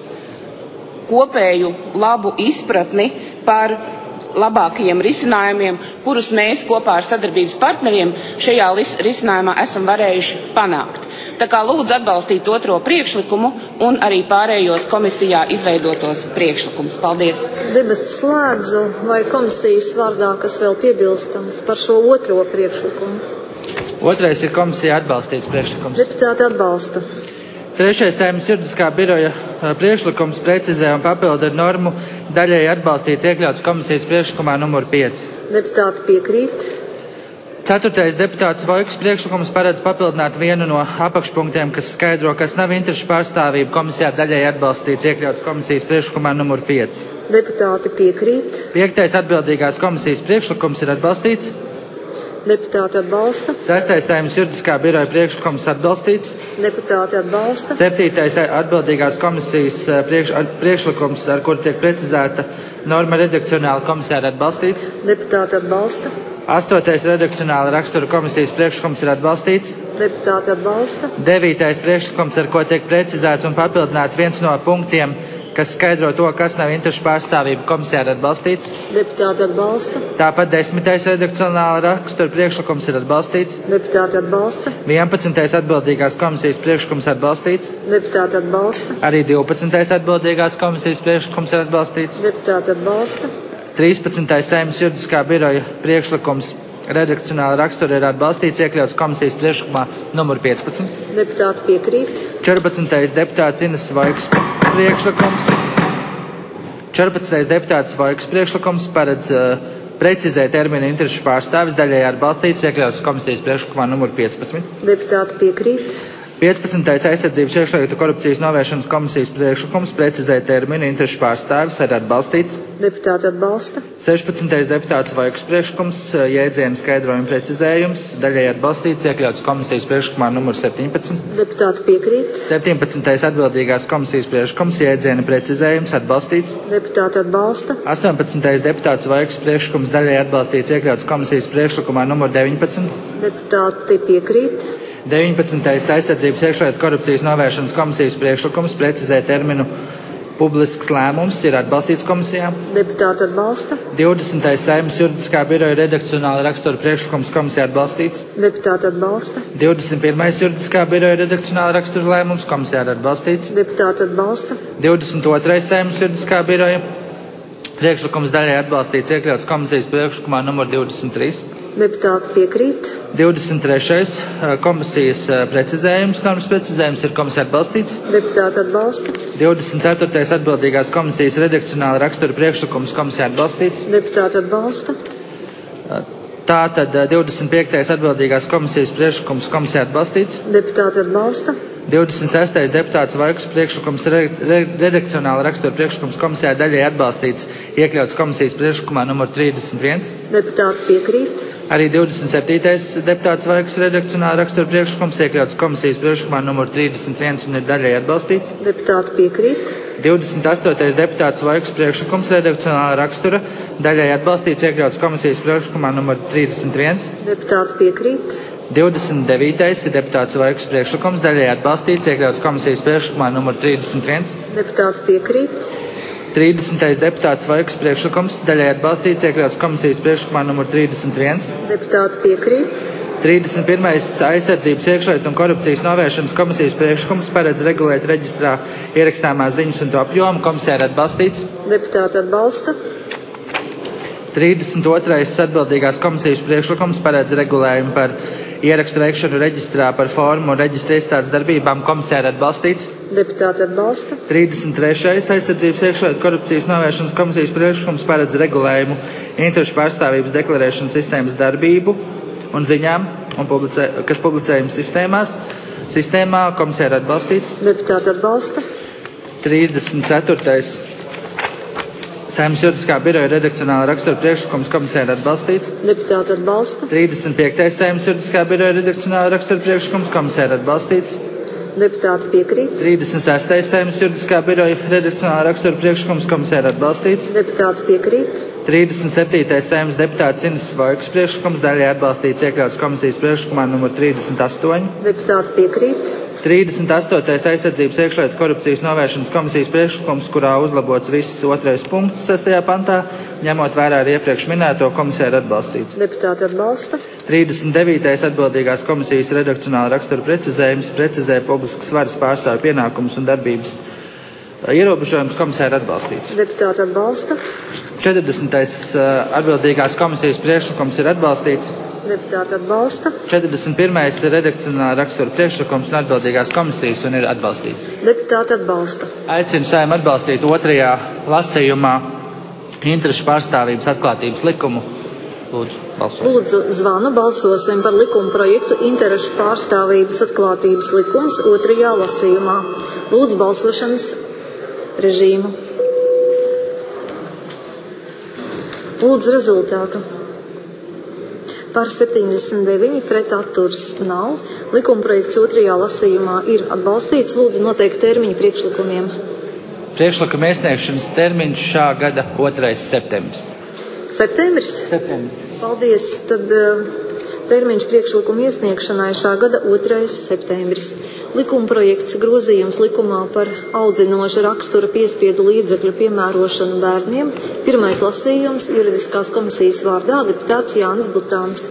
kopēju labu izpratni par labākajiem risinājumiem, kurus mēs kopā ar sadarbības partneriem šajā risinājumā esam varējuši panākt. Tā kā lūdzu atbalstīt otro priekšlikumu un arī pārējos komisijā izveidotos priekšlikumus. Paldies. Debates slēdzu, vai komisijas vārdā, kas vēl piebilstams par šo otro priekšlikumu? Otrais ir komisijā atbalstīts priekšlikums. Deputāti atbalsta. Trešais Saeimas juridiskā biroja priekšlikums precizē un papilda normu daļai atbalstīts iekļauts komisijas priekšlikumā numur pieci. Deputāti piekrīt. Ceturtais deputāts Vojkas priekšlikums paredz papildināt vienu no apakšpunktiem, kas skaidro, kas nav interešu pārstāvība komisijā daļai atbalstīts iekļauts komisijas priekšlikumā numur pieci. Deputāti piekrīt. Piektais atbildīgās komisijas priekšlikums ir atbalstīts. Deputāti atbalsta. Sestais Saeimas juridiskā biroja priekšlikums atbalstīts. Deputāti atbalsta. Septītais atbildīgās komisijas priekš, priekšlikums, ar kuru tiek precizēta norma redakcionāla komisijā, ir atbalstīts. Deputāti atbalsta. Astotais redakcionāla rakstura komisijas priekšlikums ir atbalstīts. Deputāti atbalsta. Devītais priekšlikums, ar ko tiek precizēts un papildināts viens no punktiem, kas skaidro to, kas nav interešu pārstāvība komisijā, ir atbalstīts. Deputāti atbalsta. Tāpat desmitais redakcionāla rakstura priekšlikums ir atbalstīts. Deputāti atbalsta. vienpadsmitais atbildīgās komisijas priekšlikums atbalstīts. Deputāti atbalsta. Arī divpadsmitais atbildīgās komisijas priekšlikums ir atbalstīts. Deputāti atbalsta. trīspadsmitais Saeimas juridiskā biroja priekšlikums redakcionāla rakstura ir atbalstīts, iekļauts komisijas priekšlikumā numur piecpadsmit. Deputāti piekrīt. četrpadsmitais deputāts Ineses Vojkas priekšlikums četrpadsmitais deputāts Vojkas priekšlikums paredz uh, precizēt terminu interešu pārstāvis, daļēji atbalstīts, iekļauts komisijas priekšlikumā numur piecpadsmit. Deputāti piekrīt. piecpadsmitais aizsardzības iekšlietu korupcijas novēršanas komisijas priekšlikums precizēt terminu interešu pārstāvis, arī atbalstīts. Deputāti atbalsta. sešpadsmitais deputāts Vojkas priekšlikums, jēdzienu skaidrojumu precizējums, daļēji atbalstīts, iekļauts komisijas priekšlikumā numur septiņpadsmit. Deputāti piekrīt. septiņpadsmitais atbildīgās komisijas priekšlikums, jēdzienu precizējums, atbalstīts. Deputāti atbalsta. astoņpadsmitais deputāts Vojkas priekšlikums, daļēji atbalstīts, iekļauts komisijas priekšlikumā numur deviņpadsmit. Deputāti piekrīt. deviņpadsmitais aizsardzības iekšlietu korupcijas novēršanas komisijas priekšlikums, precizē terminu publisks lēmums, ir atbalstīts komisijā. Deputāti atbalsta. divdesmitais Saeimas juridiskā biroja redakcionāla rakstura priekšlikums komisijā atbalstīts. Deputāti atbalsta. divdesmit pirmais juridiskā biroja redakcionāla rakstura lēmums komisijā atbalstīts. Deputāti atbalsta. divdesmit otrais Saeimas juridiskā biroja priekšlikums daļai atbalstīts, iekļauts komisijas priekšlikumā numur divdesmit trīs. Deputāti piekrīt. divdesmit trešais komisijas precizējums, normas precizējums ir komisija atbalstīts. Deputāti atbalsta. divdesmit ceturtais atbildīgās komisijas redakcionāla rakstura priekšlikums komisija atbalstīts. Deputāti atbalsta. Tātad divdesmit piektais atbildīgās komisijas priekšlikums komisija atbalstīts. Deputāti atbalsta. divdesmit sestais deputāts Vojkas priekšlikums redakcionāla rakstura priekšlikums komisijā daļai atbalstīts, iekļauts komisijas priekšlikumā numur trīsdesmit viens. Deputāti piekrīt. Arī divdesmit septītais deputāts Vojkas redakcionāla rakstura priekšlikums iekļauts komisijas priekšlikumā numur trīsdesmit viens un ir daļai atbalstīts. Deputāti piekrīt. divdesmit astotais deputāts Vojkas priekšlikums redakcionāla rakstura daļai atbalstīts, iekļauts komisijas priekšlikumā numur trīsdesmit viens. Deputāti piekrīt. divdesmit devītais deputāts Vojkas priekšlikums daļai atbalstīts, iekļauts komisijas priekšlikumā numur trīsdesmit viens. Deputāti piekrīt. trīsdesmitais deputāts Vojkas priekšlikums daļai atbalstīts, iekļauts komisijas priekšlikumā numur trīsdesmit viens. Deputāti piekrīt. trīsdesmit pirmais aizsardzības iekšlietu un korupcijas novēršanas komisijas priekšlikums paredz regulēt reģistrā ierakstāmās ziņas un to apjomu, komisijā ir atbalstīts. Deputāti atbalsta. trīsdesmit otrais atbildīgās komisijas priekšlikums paredz regulējumu par ierakstu veikšanu reģistrā par formu un reģistra iestādes darbībām, komisijā ir atbalstīts. Deputāti atbalsta. trīsdesmit trešais aizsardzības iekšlietu korupcijas novēršanas komisijas priekšlikums paredz regulējumu interešu pārstāvības deklarēšanas sistēmas darbību un ziņām, un publicē, kas publicējums sistēmās. Sistēmā komisijā ir atbalstīts. Deputāti atbalsta. trīsdesmit ceturtais Saeimas juridiskā biroja redakcionāla rakstura priekšlikums komisijā ir atbalstīts. Deputāti atbalsta. trīsdesmit piektais Saeimas juridiskā biroja redakcionāla rakstura priekšlikums komisijā ir atbalstīts. Deputāti piekrīt. trīsdesmit sestais Saeimas juridiskā biroja redakcionāla rakstura priekšlikums komisijā ir atbalstīts. Deputāti piekrīt. trīsdesmit septītais Saeimas deputāts Ineses Vojkas priekšlikums daļai atbalstīts, iekļauts komisijas priekšlikumā numur trīsdesmit astoņi. Deputāti piekrīt. trīsdesmit astotais aizsardzības iekšlietu korupcijas novēršanas komisijas priekšlikums, kurā uzlabots viss otrais punkts sestajā pantā, ņemot vērā arī iepriekš minēto, komisijā ir atbalstīts. Deputāti atbalsta. trīsdesmit devītais atbildīgās komisijas redakcionāla rakstura precizējums precizē publiskas varas pārstāvju pienākumus un darbības ierobežojumus, komisijā ir atbalstīts. Deputāti atbalsta. četrdesmitais atbildīgās komisijas priekšlikums ir atbalstīts. Deputāti atbalsta. četrdesmit pirmais redakcionāla rakstura priekšlikums un atbildīgās komisijas un ir atbalstīts. Deputāti atbalsta. Aicinu Saeimu atbalstīt otrajā lasījumā interešu pārstāvības atklātības likumu. Lūdzu, balsot. Lūdzu, zvanu balsosim par likuma projektu interešu pārstāvības atklātības likums otrajā lasījumā. Lūdzu, balsošanas režīmu. Lūdzu, rezultātu. Par septiņdesmit deviņi, pret atturs nav. Likumprojekts otrajā lasījumā ir atbalstīts. Lūdzu, noteikti termiņu priekšlikumiem. Priekšlikuma iesniegšanas termiņš šā gada otrais septembris. Septembris? Septembris. Paldies. Tad uh, termiņš priekšlikuma iesniegšanai šā gada otrais septembris. Likumprojekts grozījums likumā par audzinoša rakstura piespiedu līdzekļu piemērošanu bērniem. Pirmais lasījums juridiskās komisijas vārdā deputāts Jānis Butāns.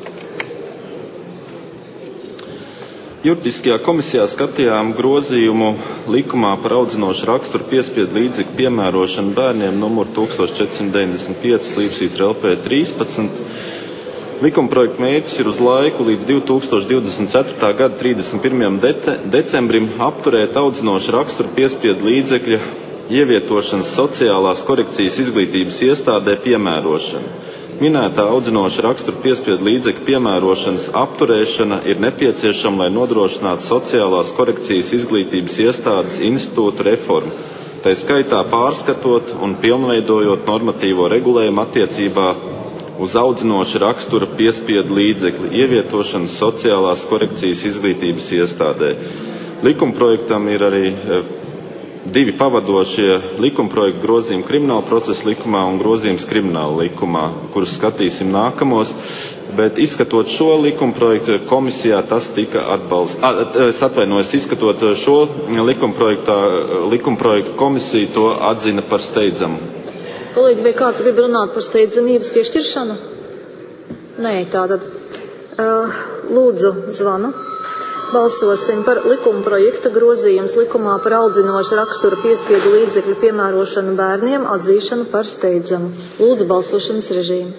Juridiskajā komisijā skatījām grozījumu likumā par audzinošu raksturu piespiedu līdzekļu piemērošanu bērniem numur tūkstoš četrsimt deviņdesmit pieci Līpsvītra L P trīspadsmit. Likumprojekta mērķis ir uz laiku līdz divi tūkstoši divdesmit ceturtā gada trīsdesmit pirmajam decembrim apturēt audzinošu raksturu piespiedu līdzekļu ievietošanas sociālās korekcijas izglītības iestādē piemērošana. Minētā audzinoša rakstura piespiedu līdzekļu piemērošanas apturēšana ir nepieciešama, lai nodrošinātu sociālās korekcijas izglītības iestādes institūtu reformu, tai skaitā pārskatot un pilnveidojot normatīvo regulējumu attiecībā uz audzinoša rakstura piespiedu līdzekļu ievietošanas sociālās korekcijas izglītības iestādē. Likumprojektam ir arī divi pavadošie likumprojektu grozījumi Krimināla procesa likumā un grozījums Krimināla likumā, kurus skatīsim nākamos, bet izskatot šo likumprojektu komisijā tas tika atbalstīts. Es atvainojos, izskatot šo likumprojektu komisija to atzina par steidzamu. Kolēģi, vai kāds grib runāt par steidzamības piešķiršanu? Nē, tātad. Uh, lūdzu, zvanu. Balsosim par likuma projekta grozījums likumā par audzinoša rakstura piespiedu līdzekļu piemērošanu bērniem atzīšanu par steidzamu. Lūdzu, balsošanas režīmu.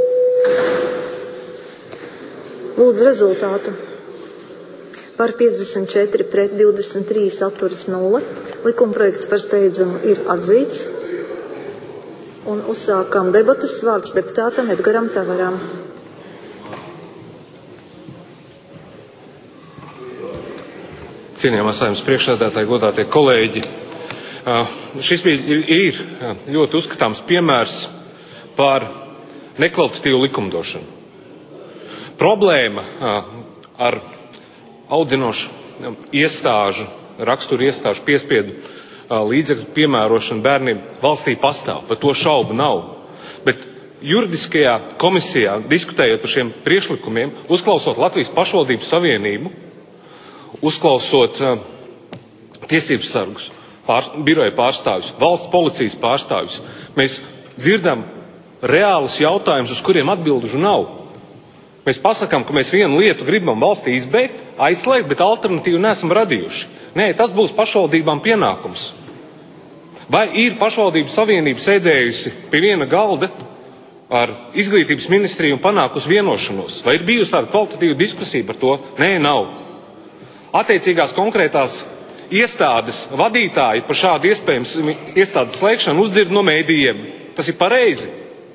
Lūdzu, rezultātu. Par piecdesmit četri pret divdesmit trīs atturas nulle. Likuma projekts par steidzamu ir atzīts. Un uzsākām debatas. Vārds deputātam Edgaram Tavaram. Cienījamā Saeimas priekšsēdētāji, godātie kolēģi, šis bija ir ļoti uzskatāms piemērs par nekvalitatīvu likumdošanu. Problēma ar audzinošu iestāžu, raksturu iestāžu piespiedu līdzekļu piemērošanu bērniem valstī pastāv, par to šaubu nav. Bet juridiskajā komisijā, diskutējot par šiem priekšlikumiem, uzklausot Latvijas pašvaldību savienību, uzklausot uh, tiesības sargus, pār, biroja pārstāvjus, valsts policijas pārstāvjus, mēs dzirdam reālus jautājumus, uz kuriem atbildužu nav. Mēs pasakām, ka mēs vienu lietu gribam valstī izbeigt, aizslēgt, bet alternatīvu neesam radījuši. Nē, tas būs pašvaldībām pienākums. Vai ir pašvaldību savienība sēdējusi pie viena galda ar izglītības ministriju un panākusi vienošanos? Vai ir bijusi tāda kvalitatīva diskusija par to? Nē, nav. Attiecīgās konkrētās iestādes vadītāji par šādu iespējams iestādes slēgšanu uzdzird no mēdījiem. Tas ir pareizi.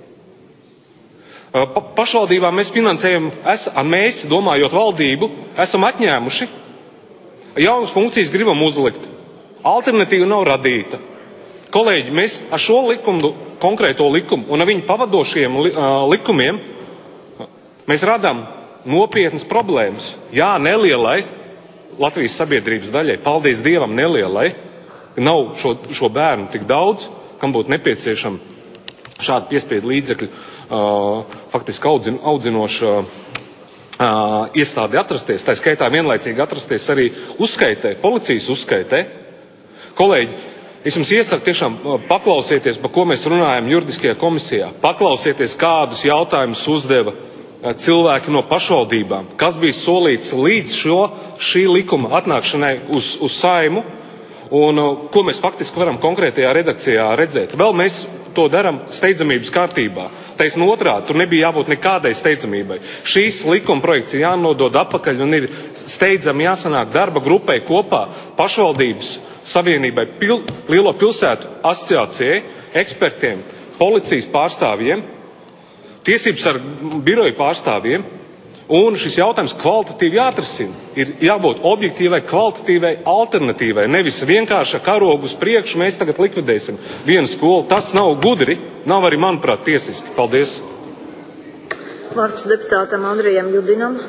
Pa, pašvaldībām mēs finansējam, es, mēs, domājot valdību, esam atņēmuši. Jaunas funkcijas gribam uzlikt. Alternatīva nav radīta. Kolēģi, mēs ar šo likumu, konkrēto likumu un ar viņu pavadošiem li, uh, likumiem mēs radām nopietnas problēmas. Jā, nelielai Latvijas sabiedrības daļai, paldies Dievam, nelielai, nav šo, šo bērnu tik daudz, kam būtu nepieciešama šāda piespiedu līdzekļu uh, faktiski audzin, audzinoša uh, iestādi atrasties, tā skaitā vienlaicīgi atrasties arī uzskaitē, policijas uzskaitē. Kolēģi, es jums iesaku tiešām paklausieties, par ko mēs runājam juridiskajā komisijā, paklausieties, kādus jautājumus uzdeva cilvēki no pašvaldībām, kas bija solīts līdz šo, šī likuma atnākšanai uz, uz Saimu, un ko mēs faktiski varam konkrētajā redakcijā redzēt. Vēl mēs to darām steidzamības kārtībā. Taisn otrādi, tur nebija jābūt nekādai steidzamībai. Šīs likuma projekts ir jānodod atpakaļ un ir steidzami jāsanāk darba grupai kopā pašvaldības savienībai, pil, lielo pilsētu asociācijai, ekspertiem, policijas pārstāvjiem, tiesības ar biroju pārstāvjiem, un šis jautājums kvalitatīvi jāatrisina. Ir jābūt objektīvai, kvalitatīvai alternatīvai, nevis vienkārši karogu uz priekšu mēs tagad likvidēsim vienu skolu. Tas nav gudri, nav arī, manuprāt, tiesiski. Paldies. Vārds deputātam Andrejam Judinam.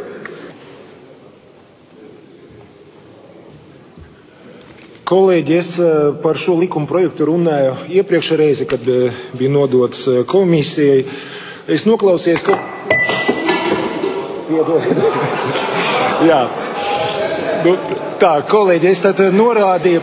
Kolēģi, es par šo likuma projektu runāju iepriekšējā reize, kad bija nodots komisijai. Es noklausījos, ka... Jā. Nu, tā, kolēģi, es tad norādīju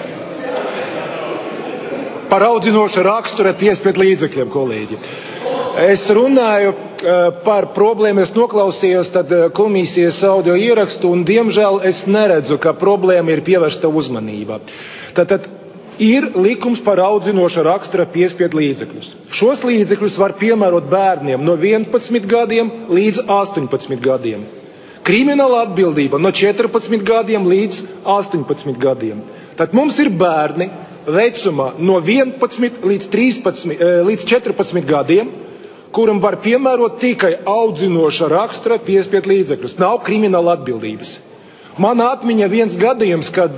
par audzinoša rakstura piespiedu līdzekļiem, kolēģi. Es runāju par problēmu, es noklausījos tad komisijas audio ierakstu, un diemžēl es neredzu, ka problēma ir pievērsta uzmanība. Tātad ir likums par audzinoša rakstura piespiedu līdzekļus. Šos līdzekļus var piemērot bērniem no vienpadsmit gadiem līdz astoņpadsmit gadiem. Krimināla atbildība no četrpadsmit gadiem līdz astoņpadsmit gadiem. Tad mums ir bērni, vecumā no vienpadsmit līdz, trīspadsmit, līdz četrpadsmit gadiem, kuram var piemērot tikai audzinoša rakstura piespiedu līdzekļus. Nav krimināla atbildības. Man atmiņa viens gadījums, kad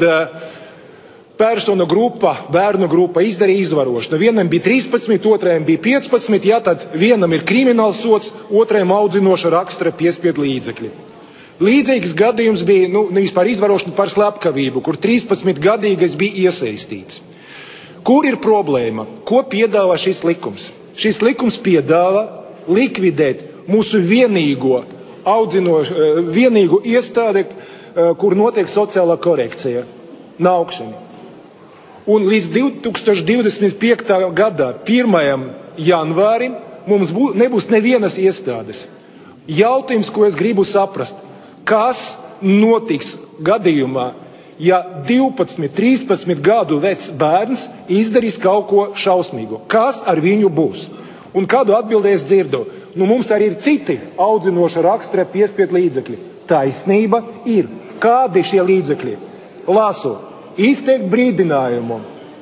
personu grupa, bērnu grupa izdarīja izvarošanu. Vienam bija trīspadsmit, otrajam bija piecpadsmit, ja tad vienam ir krimināls sods, otrajam audzinoša rakstura piespiedu līdzekļi. Līdzīgs gadījums bija nu, nevis par izvarošanu, par slepkavību, kur trīspadsmitgadīgais bija iesaistīts. Kur ir problēma? Ko piedāvā šis likums? Šis likums piedāvā likvidēt mūsu vienīgo, audzinošu, vienīgo iestādi, kur notiek sociālā korekcija - naukšana. Un līdz divi tūkstoši divdesmit piektajā gadā, pirmajam janvārim, mums bū, nebūs nevienas iestādes. Jautājums, ko es gribu saprast, kas notiks gadījumā, ja divpadsmit, trīspadsmit gadu vecs bērns izdarīs kaut ko šausmīgu? Kas ar viņu būs? Un kādu atbildi es dzirdu? Nu, mums arī ir citi audzinoša rakstura piespiedu līdzekļi. Taisnība ir. Kādi šie līdzekļi? Lasu. Izteikt brīdinājumu.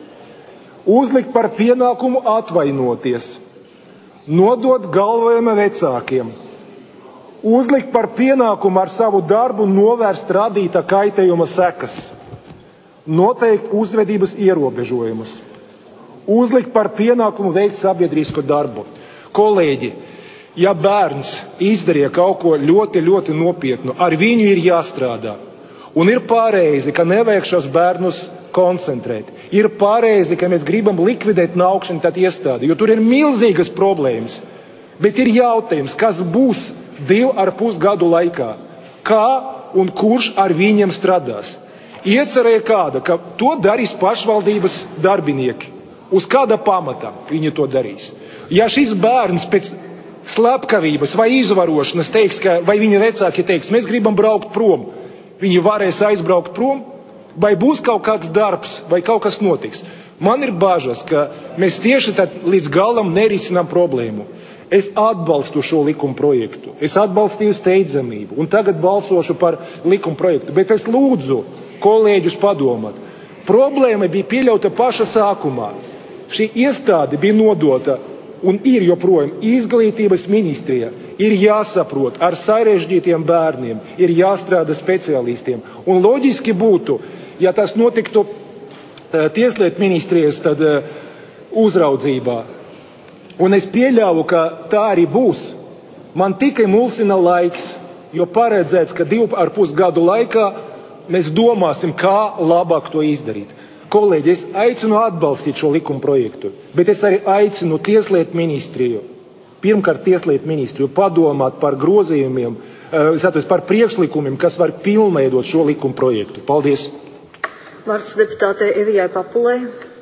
Uzlikt par pienākumu atvainoties. Nodot galvojuma vecākiem. Uzlikt par pienākumu ar savu darbu novērst radīta kaitējuma sekas. Noteikt uzvedības ierobežojumus. Uzlikt par pienākumu veikt sabiedrīsko darbu. Kolēģi, ja bērns izdarīja kaut ko ļoti, ļoti nopietnu, ar viņu ir jāstrādā. Un ir pareizi, ka nevajag šos bērnus koncentrēt. Ir pareizi, ka mēs gribam likvidēt naukšanu tad iestādi, jo tur ir milzīgas problēmas. Bet ir jautājums, kas būs divu ar pus gadu laikā? Kā un kurš ar viņiem strādās? Iecerēja kāda, ka to darīs pašvaldības darbinieki. Uz kāda pamata viņi to darīs? Ja šis bērns pēc slepkavības vai izvarošanas teiks, ka, vai viņa vecāki teiks, mēs gribam braukt prom, viņi varēs aizbraukt prom, vai būs kaut kāds darbs, vai kaut kas notiks. Man ir bažas, ka mēs tieši tad līdz galam nerisinām problēmu. Es atbalstu šo likuma projektu, es atbalstīju steidzamību, un tagad balsošu par likuma projektu, bet es lūdzu kolēģus padomāt. Problēma bija pieļauta paša sākumā. Šī iestāde bija nodota un ir joprojām izglītības ministrija. Ir jāsaprot ar sarežģītiem bērniem, ir jāstrādā speciālistiem. Un loģiski būtu, ja tas notiktu uh, tieslietu ministrijas tad, uh, uzraudzībā. Un es pieļauju, ka tā arī būs. Man tikai mulsina laiks, jo paredzēts, ka divu ar pus gadu laikā mēs domāsim, kā labāk to izdarīt. Kolēģi, es aicinu atbalstīt šo likuma projektu, bet es arī aicinu tieslietu ministriju, pirmkārt tieslietu ministriju, padomāt par grozījumiem, uh, par priekšlikumiem, kas var pilnveidot šo likuma projektu. Paldies! Vārds deputātei Evijai Papulei.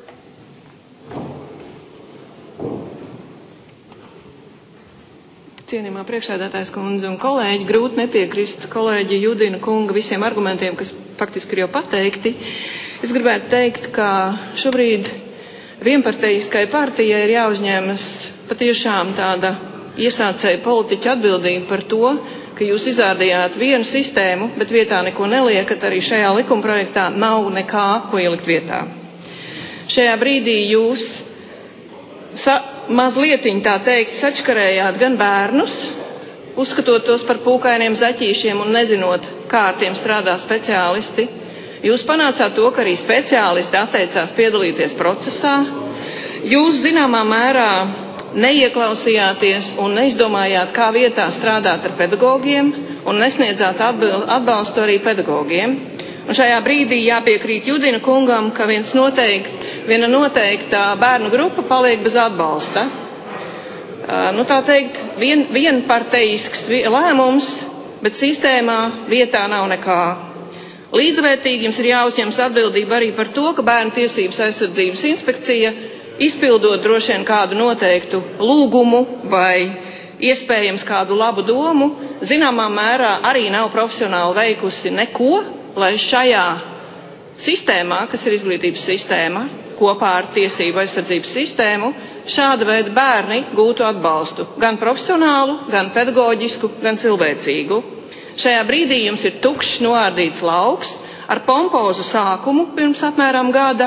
Cienījumā priekšsēdētājs kundze un kolēģi, grūti nepiekrist kolēģi Judina kunga visiem argumentiem, kas faktiski ir jau pateikti. Es gribētu teikt, ka šobrīd vienpartejiskai partijai ir jāuzņemas patiešām tāda iesācēja politiķa atbildība par to, ka jūs izrādījāt vienu sistēmu, bet vietā neko neliekat, arī šajā likumprojektā nav nekā, ko ielikt vietā. Šajā brīdī jūs sa mazlietiņ tā teikt sačkarējāt gan bērnus, uzskatot tos par pūkainiem zaķīšiem un nezinot, kā ar tiem strādā speciālisti. Jūs panācāt to, ka arī speciālisti atteicās piedalīties procesā. Jūs zināmā mērā neieklausījāties un neizdomājāt, kā vietā strādāt ar pedagogiem un nesniedzāt atbalstu arī pedagogiem. Un šajā brīdī jāpiekrīt Judina kungam, ka viens noteikti, viena noteikta bērnu grupa paliek bez atbalsta. Uh, nu tā teikt, vien, vienpartejisks lēmums, bet sistēmā vietā nav nekā. Līdzvērtīgi jums ir jāuzņemas atbildība arī par to, ka Bērnu tiesības aizsardzības inspekcija, izpildot droši vien kādu noteiktu lūgumu vai iespējams kādu labu domu, zināmā mērā arī nav profesionāli veikusi neko, lai šajā sistēmā, kas ir izglītības sistēma, kopā ar tiesību aizsardzības sistēmu, šāda veida bērni gūtu atbalstu, gan profesionālu, gan pedagoģisku, gan cilvēcīgu. Šajā brīdī jums ir tukšs noārdīts lauks ar pompozu sākumu pirms apmēram gada,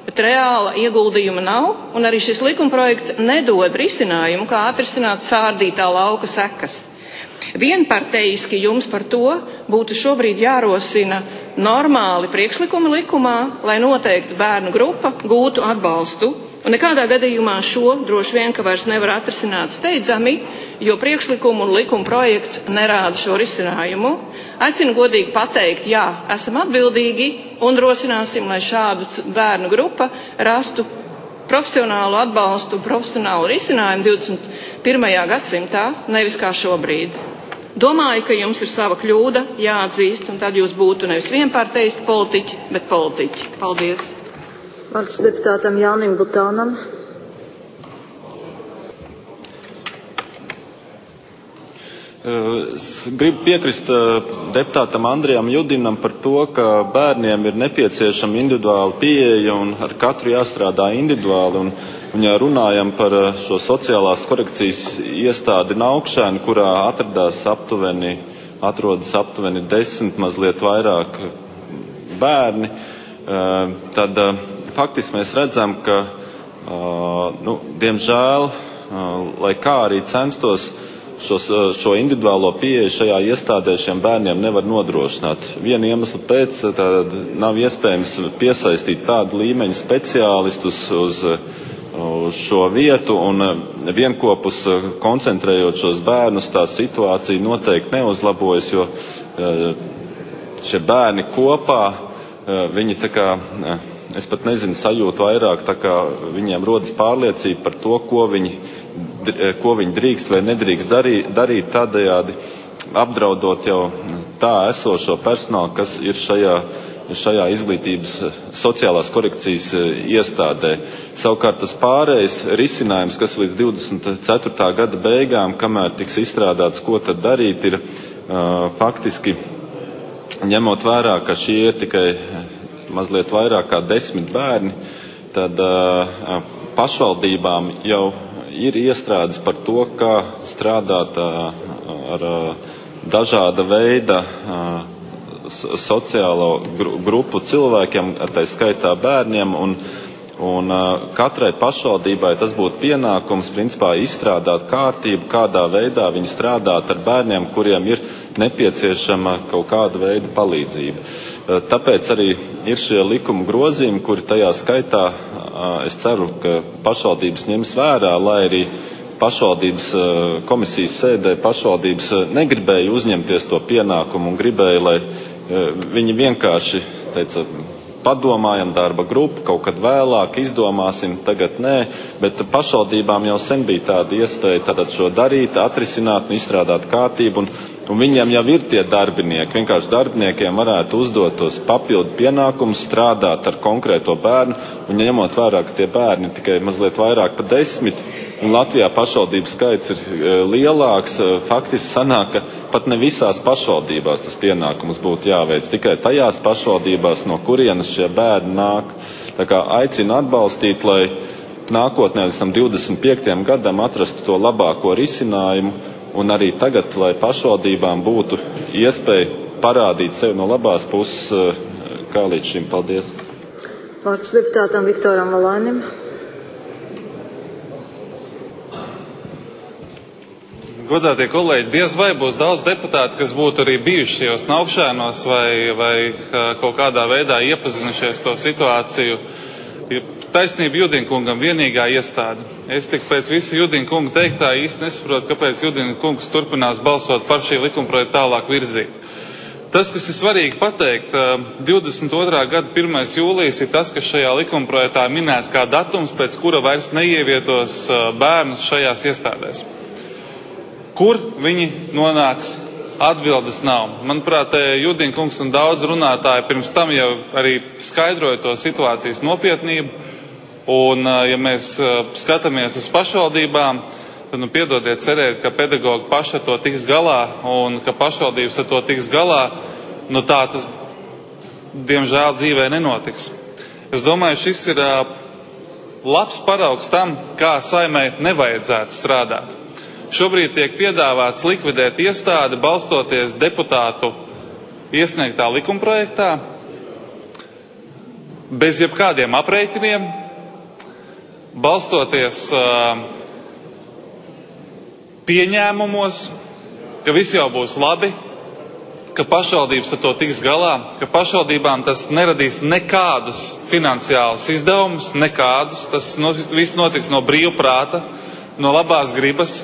bet reāla ieguldījuma nav, un arī šis likumprojekts nedod risinājumu, kā atrisināt sārdītā lauka sekas. Vienparteiski jums par to būtu šobrīd jārosina normāli priekšlikumi likumā, lai noteikti bērnu grupa gūtu atbalstu. Un nekādā gadījumā šo droši vien, ka vairs nevar atrisināt steidzami, jo priekšlikumu un likuma projekts nerāda šo risinājumu. Aicinu godīgi pateikt, jā, esam atbildīgi un rosināsim, lai šādu bērnu grupa rastu profesionālu atbalstu, profesionālu risinājumu divdesmit pirmajā gadsimtā, nevis kā šobrīd. Domāju, ka jums ir sava kļūda jāatzīst, un tad jūs būtu nevis vienparteiski politiķi, bet politiķi. Paldies! Vārds deputātam Jānim Butānam. Es gribu piekrist deputātam Andrijam Judinam par to, ka bērniem ir nepieciešama individuāla pieeja un ar katru jāstrādā individuāli. Un, un ja runājam par šo sociālās korekcijas iestādi Naukšēni, kurā atradās aptuveni, atrodas aptuveni desmit, mazliet vairāk bērni, tad faktiski mēs redzam, ka, nu, diemžēl, lai kā arī censtos, šos, šo individuālo pieeju šajā iestādē šiem bērniem nevar nodrošināt. Viena iemesla pēc tātad nav iespējams piesaistīt tādu līmeņu speciālistus uz, uz šo vietu, un vienkopus koncentrējot šos bērnus, tā situācija noteikti neuzlabojas, jo šie bērni kopā, viņi tā kā, es pat nezinu, sajūtu vairāk, tā kā viņiem rodas pārliecība par to, ko viņi, ko viņi drīkst vai nedrīkst darīt, darīt tādējādi apdraudot jau tā esošo personālu, kas ir šajā, šajā izglītības sociālās korekcijas iestādē. Savukārt tas pārējais risinājums, kas līdz divdesmit ceturtā gada beigām, kamēr tiks izstrādāts, ko tad darīt, ir uh, faktiski ņemot vērā, ka šie ir tikai mazliet vairāk kā desmit bērni, tad uh, pašvaldībām jau ir iestrādes par to, kā strādāt uh, ar uh, dažāda veida uh, sociālo gru, grupu cilvēkiem, tā skaitā bērniem, un, un uh, katrai pašvaldībai tas būtu pienākums principā izstrādāt kārtību, kādā veidā viņi strādāt ar bērniem, kuriem ir nepieciešama kaut kāda veida palīdzība. Tāpēc arī ir šie likuma grozījumi, kuri tajā skaitā, es ceru, ka pašvaldības ņems vērā, lai arī pašvaldības komisijas sēdē pašvaldības negribēja uzņemties to pienākumu un gribēja, lai viņi vienkārši teica, padomājam darba grupu, kaut kad vēlāk izdomāsim, tagad nē, bet pašvaldībām jau sen bija tāda iespēja tātad šo darīt, atrisināt un izstrādāt kārtību, un Un viņiem jau ir tie darbinieki. Vienkārši darbiniekiem varētu uzdot tos papildu pienākumus, strādāt ar konkrēto bērnu, un ņemot vērā, ka tie bērni tikai mazliet vairāk pa desmit, un Latvijā pašvaldību skaits ir lielāks, faktiski sanāk, ka pat ne visās pašvaldībās tas pienākums būtu jāveic, tikai tajās pašvaldībās, no kurienes šie bērni nāk. Tā kā aicinu atbalstīt, lai nākotnē līdz tam divdesmit piektajam gadam atrastu to labāko risinājumu, un arī tagad, lai pašvaldībām būtu iespēja parādīt sevi no labās puses, kā līdz šim. Paldies. Vārds deputātam Viktoram Valainim. Godātie kolēģi, diez vai būs daudz deputāti, kas būtu arī bijuši šajos Naukšēnos vai, vai kaut kādā veidā iepazinušies to situāciju. Taisnība Judinkungam vienīgā iestāde. Es tik pēc visa Judinkunga teiktā īsti nesaprotu, kāpēc Judinkungs turpinās balsot par šī likumprojekta tālāk virzīt. Tas, kas ir svarīgi pateikt, divdesmit otrā gada pirmais jūlijas ir tas, kas šajā likumprojektā minēts kā datums, pēc kura vairs neievietos bērnus šajās iestādēs. Kur viņi nonāks? Atbildes nav. Manuprāt, Judinkungs un daudz runātāji pirms tam jau arī skaidroja to situācijas nopietnību. Un, ja mēs skatāmies uz pašvaldībām, tad, nu, piedodiet cerēt, ka pedagogi paši ar to tiks galā un ka pašvaldības ar to tiks galā, nu tā tas, diemžēl, dzīvē nenotiks. Es domāju, šis ir labs paraugs tam, kā Saimai nevajadzētu strādāt. Šobrīd tiek piedāvāts likvidēt iestādi, balstoties deputātu iesniegtā likumprojektā. bez jebkādiem aprēķiniem, balstoties uh, pieņēmumos, ka viss jau būs labi, ka pašvaldības ar to tiks galā, ka pašvaldībām tas neradīs nekādus finansiālus izdevumus, nekādus, tas no, viss notiks no brīvprāta, no labās gribas.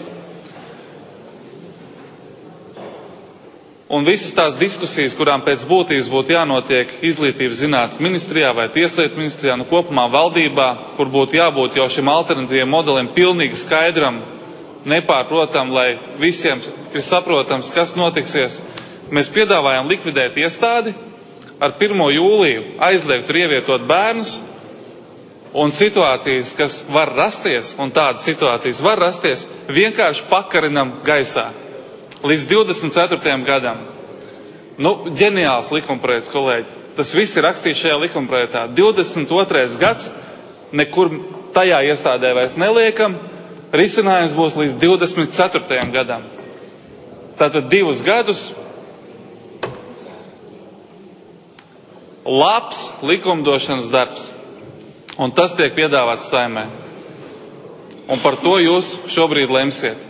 Un visas tās diskusijas, kurām pēc būtības būtu jānotiek izglītības zinātnes ministrijā vai tieslietu ministrijā, nu kopumā valdībā, kur būtu jābūt jau šim alternatīviem modelim pilnīgi skaidram, nepārprotam, lai visiem ir saprotams, kas notiksies. Mēs piedāvājam likvidēt iestādi, ar pirmo jūliju aizliegt tur ievietot bērnus, un situācijas, kas var rasties, un tādas situācijas var rasties, vienkārši pakarinam gaisā. Līdz divdesmit ceturtajam gadam. Nu, ģeniāls likumprojekts, kolēģi. Tas viss ir rakstīts šajā likumprojektā. divdesmit otrais gads, nekur tajā iestādē vairs neliekam, risinājums būs līdz divdesmit ceturtajam gadam. Tātad divus gadus labs likumdošanas darbs. Un tas tiek piedāvāts Saeimai. Un par to jūs šobrīd lemsiet.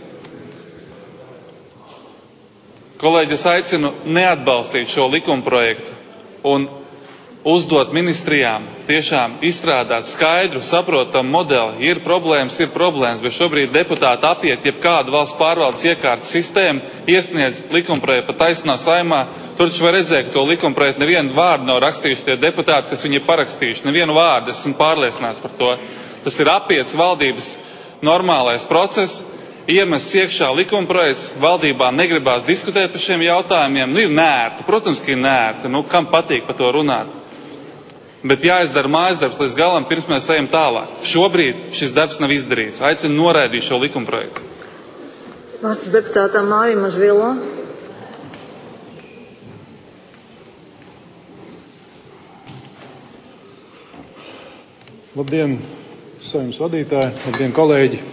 Kolēģi, es aicinu neatbalstīt šo likumprojektu un uzdot ministrijām tiešām izstrādāt skaidru, saprotamu modeli. Ir problēmas, ir problēmas, bet šobrīd deputāti apiet jebkādu valsts pārvaldes iekārtas sistēmu, iesniedz likumprojektu pat taisnā Saeimā. Tur taču var redzēt, ka to likumprojektu nevienu vārdu nav rakstījuši tie deputāti, kas viņi ir parakstījuši. Nevienu vārdu, esmu pārliecināts par to. Tas ir apiets valdības normālais process. Iemests iekšā likumprojekts, valdībā negribās diskutēt par šiem jautājumiem. Nu, ir nērti, protams, ka ir nērti. Nu, kam patīk par to runāt? Bet jāizdara mājas darbs līdz galam, pirms mēs ejam tālāk. Šobrīd šis darbs nav izdarīts. Aicinu noraidīt šo likumprojektu. Vārds deputātam Mārim Mažvilā. Labdien, Saeimas vadītāji, labdien, kolēģi.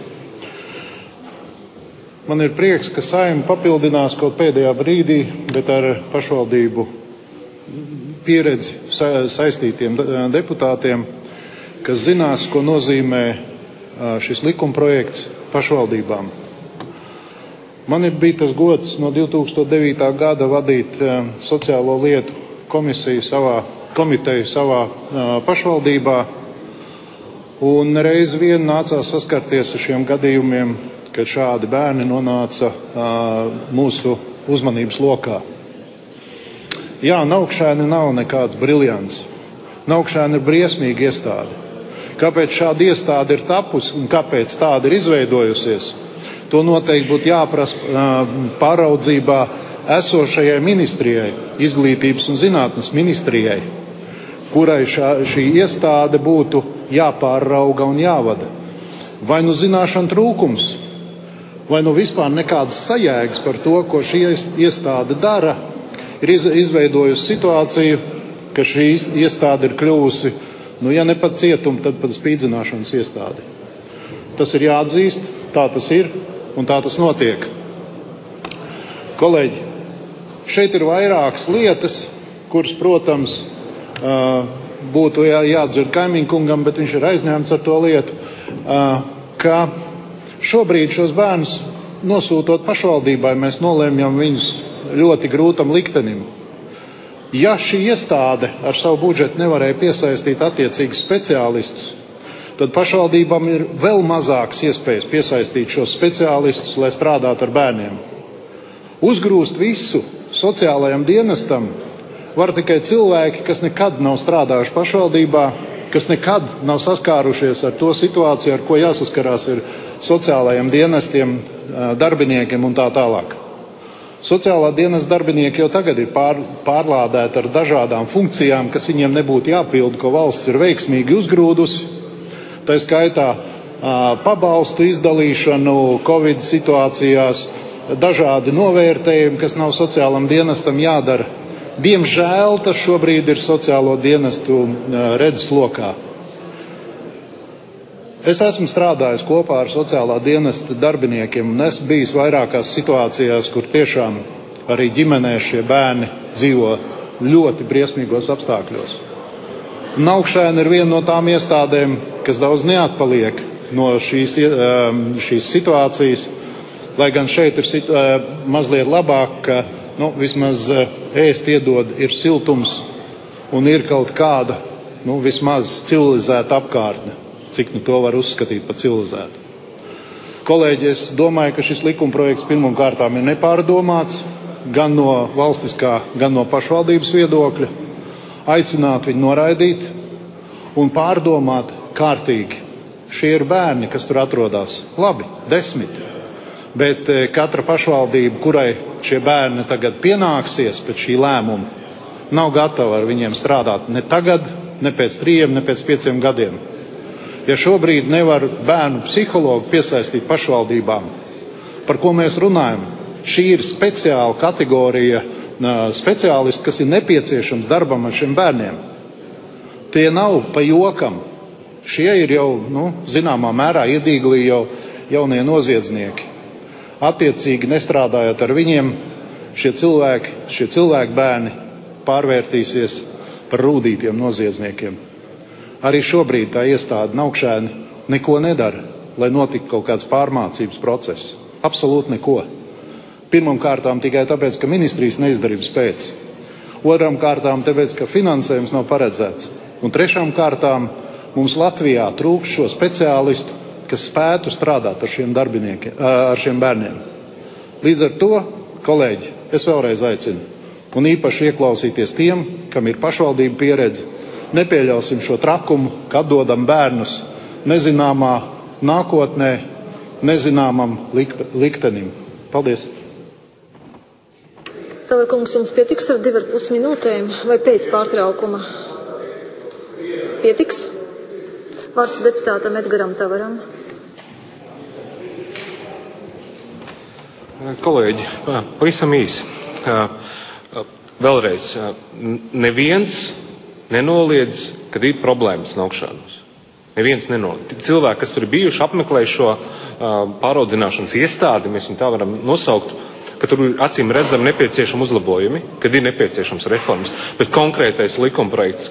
Man ir prieks, ka Saeima papildinās kaut pēdējā brīdī, bet ar pašvaldību pieredzi sa saistītiem deputātiem, kas zinās, ko nozīmē šis likumprojekts pašvaldībām. Man ir bija tas gods no divi tūkstoši devītā gada vadīt sociālo lietu komisiju savā, komiteju savā pašvaldībā, un reiz vien nācās saskarties ar šiem gadījumiem, kad šādi bērni nonāca uh, mūsu uzmanības lokā. Jā, Naukšēni nav nekāds briljants. Naukšēni ir briesmīga iestāde. Kāpēc šāda iestāde ir tapusi un kāpēc tāda ir izveidojusies, to noteikti būtu jāprasa uh, pāraudzībā esošajai ministrijai, izglītības un zinātnes ministrijai, kurai šā, šī iestāde būtu jāpārauga un jāvada. Vai nu zināšana trūkums, vai nu vispār nekādas sajēgas par to, ko šī iestāde dara, ir izveidojusi situāciju, ka šī iestāde ir kļuvusi, nu, ja ne pat cietuma, tad pat spīdzināšanas iestāde. Tas ir jāatzīst, tā tas ir un tā tas notiek. Kolēģi, šeit ir vairākas lietas, kuras, protams, būtu jāatdzird kaimiņkungam, bet viņš ir aizņēmts ar to lietu, ka šobrīd šos bērnus nosūtot pašvaldībai, mēs nolēmjam viņus ļoti grūtam liktenim. Ja šī iestāde ar savu budžetu nevarēja piesaistīt attiecīgus speciālistus, tad pašvaldībām ir vēl mazāks iespējas piesaistīt šos speciālistus, lai strādātu ar bērniem. Uzgrūst visu sociālajam dienestam var tikai cilvēki, kas nekad nav strādājuši pašvaldībā, kas nekad nav saskārušies ar to situāciju, ar ko jāsaskarās ir sociālajiem dienestiem, darbiniekiem un tā tālāk. Sociālā dienesta darbinieki jau tagad ir pār, pārlādēti ar dažādām funkcijām, kas viņiem nebūtu jāpilda, ko valsts ir veiksmīgi uzgrūdusi. Tā skaitā pabalstu izdalīšanu Covid situācijās, dažādi novērtējumi, kas nav sociālam dienestam jādara. Diemžēl tas šobrīd ir sociālo dienestu redzeslokā. Es esmu strādājis kopā ar sociālā dienesta darbiniekiem un esmu bijis vairākās situācijās, kur tiešām arī ģimenē šie bērni dzīvo ļoti briesmīgos apstākļos. Un Augšēna ir viena no tām iestādēm, kas daudz neatpaliek no šīs, šīs situācijas, lai gan šeit ir mazliet labāk, ka nu, vismaz ēst iedod, ir siltums un ir kaut kāda nu, vismaz civilizēta apkārtne, cik nu to var uzskatīt par civilizētu. Kolēģi, es domāju, ka šis likumprojekts pirmām kārtām ir nepārdomāts gan no valstiskā, gan no pašvaldības viedokļa. Aicināt viņu noraidīt un pārdomāt kārtīgi. Šie ir bērni, kas tur atrodas. Labi, desmit. Bet katra pašvaldība, kurai šie bērni tagad pienāksies pēc šī lēmuma, nav gatava ar viņiem strādāt ne tagad, ne pēc trījiem, ne pēc pieciem gadiem. Ja šobrīd nevar bērnu psihologu piesaistīt pašvaldībām, par ko mēs runājam, šī ir speciāla kategorija speciālisti, kas ir nepieciešams darbam ar šiem bērniem. Tie nav pa jokam. Šie ir jau, nu, zināmā mērā iedīglī jau jaunie noziedznieki. Attiecīgi nestrādājot ar viņiem, šie cilvēki, šie cilvēku bērni pārvērtīsies par rūdītiem noziedzniekiem. Arī šobrīd tā iestāde Augšēni neko nedara, lai notiktu kaut kāds pārmācības process. Absolūti neko. Pirmām kārtām tikai tāpēc, ka ministrijas neizdarības pēc. Otram kārtām tāpēc, ka finansējums nav paredzēts. Un trešām kārtām mums Latvijā trūkst šo speciālistu, kas spētu strādāt ar šiem darbiniekiem, ar šiem bērniem. Līdz ar to, kolēģi, es vēlreiz aicinu un īpaši ieklausīties tiem, kam ir pašvaldība pieredze. Nepieļausim šo trakumu, ka atdodam bērnus nezināmā nākotnē, nezināmam lik liktenim. Paldies! Tavar kungs, jums pietiks ar divar pus minūtēm vai pēc pārtraukuma? Pietiks? Vārds deputātam Edgaram Tavaram. Kolēģi, pavisam īsi. Vēlreiz, neviens nenoliedz, kad ir problēmas Augšēnos. Neviens nenoliedz. Cilvēki, kas tur ir bijuši, apmeklējuši šo pāraudzināšanas iestādi, mēs viņu tā varam nosaukt, ka tur ir acīm redzami nepieciešami uzlabojumi, kad ir nepieciešams reformas, bet konkrētais likumprojekts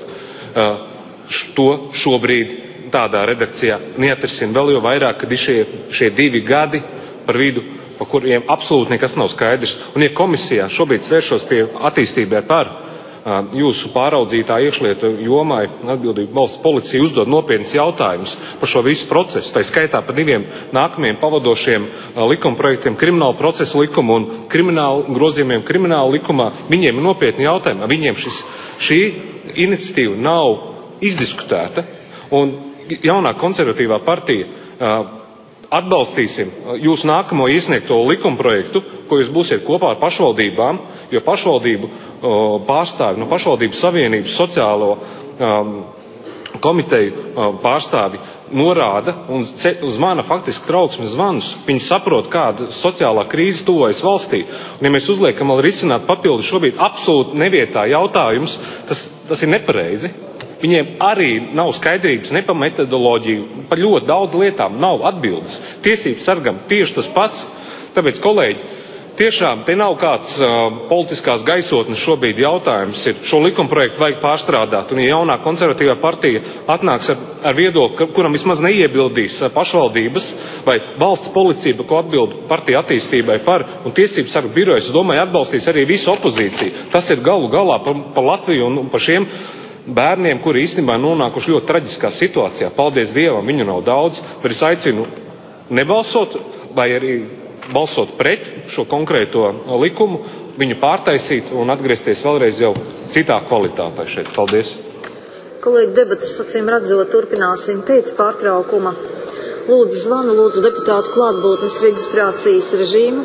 to šobrīd tādā redakcijā neatrisina vēl jo vairāk, kad ir šie, šie divi gadi par vidu, par kuriem absolūti nekas nav skaidrs. Un ja komisijā šobrīd svēršos pie attīstībai par jūsu pāraudzītā iekšlietu jomai atbildību valsts policija uzdod nopietnas jautājumus par šo visu procesu, tā skaitā par diviem nākamajiem pavadošiem likumprojektiem, kriminālu procesu likumu un kriminālu grozījumiem kriminālu likumā. Viņiem ir nopietni jautājumi, viņiem šis, šī iniciatīva nav izdiskutēta, un jaunā konservatīvā partija atbalstīsim jūsu nākamo iesniegto likumprojektu, ko jūs būsiet kopā ar pašvaldībām, jo pašvaldību pārstāvi, no pašvaldību savienības sociālo um, komiteju um, pārstāvi norāda un uz mana faktiski trauksmes zvanus. Viņi saprot, kāda sociālā krīze tuvojas valstī. Un ja mēs uzliekam vēl risināt papildu šobrīd absolūti nevietā jautājums, tas, tas ir nepareizi. Viņiem arī nav skaidrības ne par metodoloģiju, par ļoti daudz lietām nav atbildes. Tiesības sargam tieši tas pats. Tāpēc, kolēģi, tiešām te nav kāds uh, politiskās gaisotnes šobrīd jautājums. Ir šo likumprojektu vajag pārstrādāt. Un ja jaunā konservatīvā partija atnāks ar, ar viedokli, kuram vismaz neiebildīs pašvaldības vai valsts policija, ko atbild partija attīstībai par un tiesības sargu birojas, es domāju, atbalstīs arī visu opozīciju. Tas ir galu galā par, par Latviju un, un par šiem bērniem, kuri īstenībā nonākuši ļoti traģiskā situācijā. Paldies Dievam, viņu nav daudz, bet es aicinu nebalsot vai arī balsot pret šo konkrēto likumu, viņu pārtaisīt un atgriezties vēlreiz jau citā kvalitātē šeit. Paldies. Kolēģi, debatas acīm redzot turpināsim pēc pārtraukuma. Lūdzu zvanu, lūdzu deputātu klātbūtnes reģistrācijas režīmu.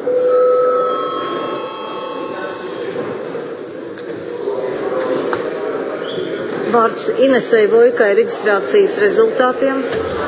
Vārds Inesei Vojkai reģistrācijas rezultātiem.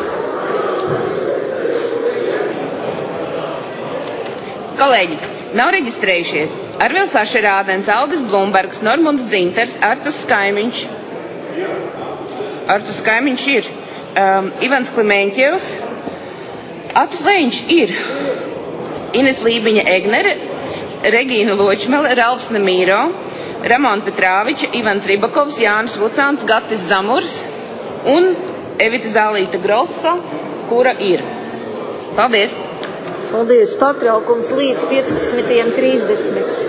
Kolēģi, nav reģistrējušies Arvils Ašerādens, Aldis Blumbergs, Normunds Dzinters, Artus Kaimiņš. Artus Kaimiņš ir. Um, Ivans Klimeņķevs. Atus Leņš ir. Ines Lībiņa Egnere, Regīna Ločmele, Ralfs Nemīro, Ramona Petrāviča, Ivans Ribakovs, Jānis Vucāns, Gatis Zamurs un Evita Zālīta Grosa, kura ir. Paldies! Paldies! Pārtraukums līdz piecpadsmitajiem trīsdesmit.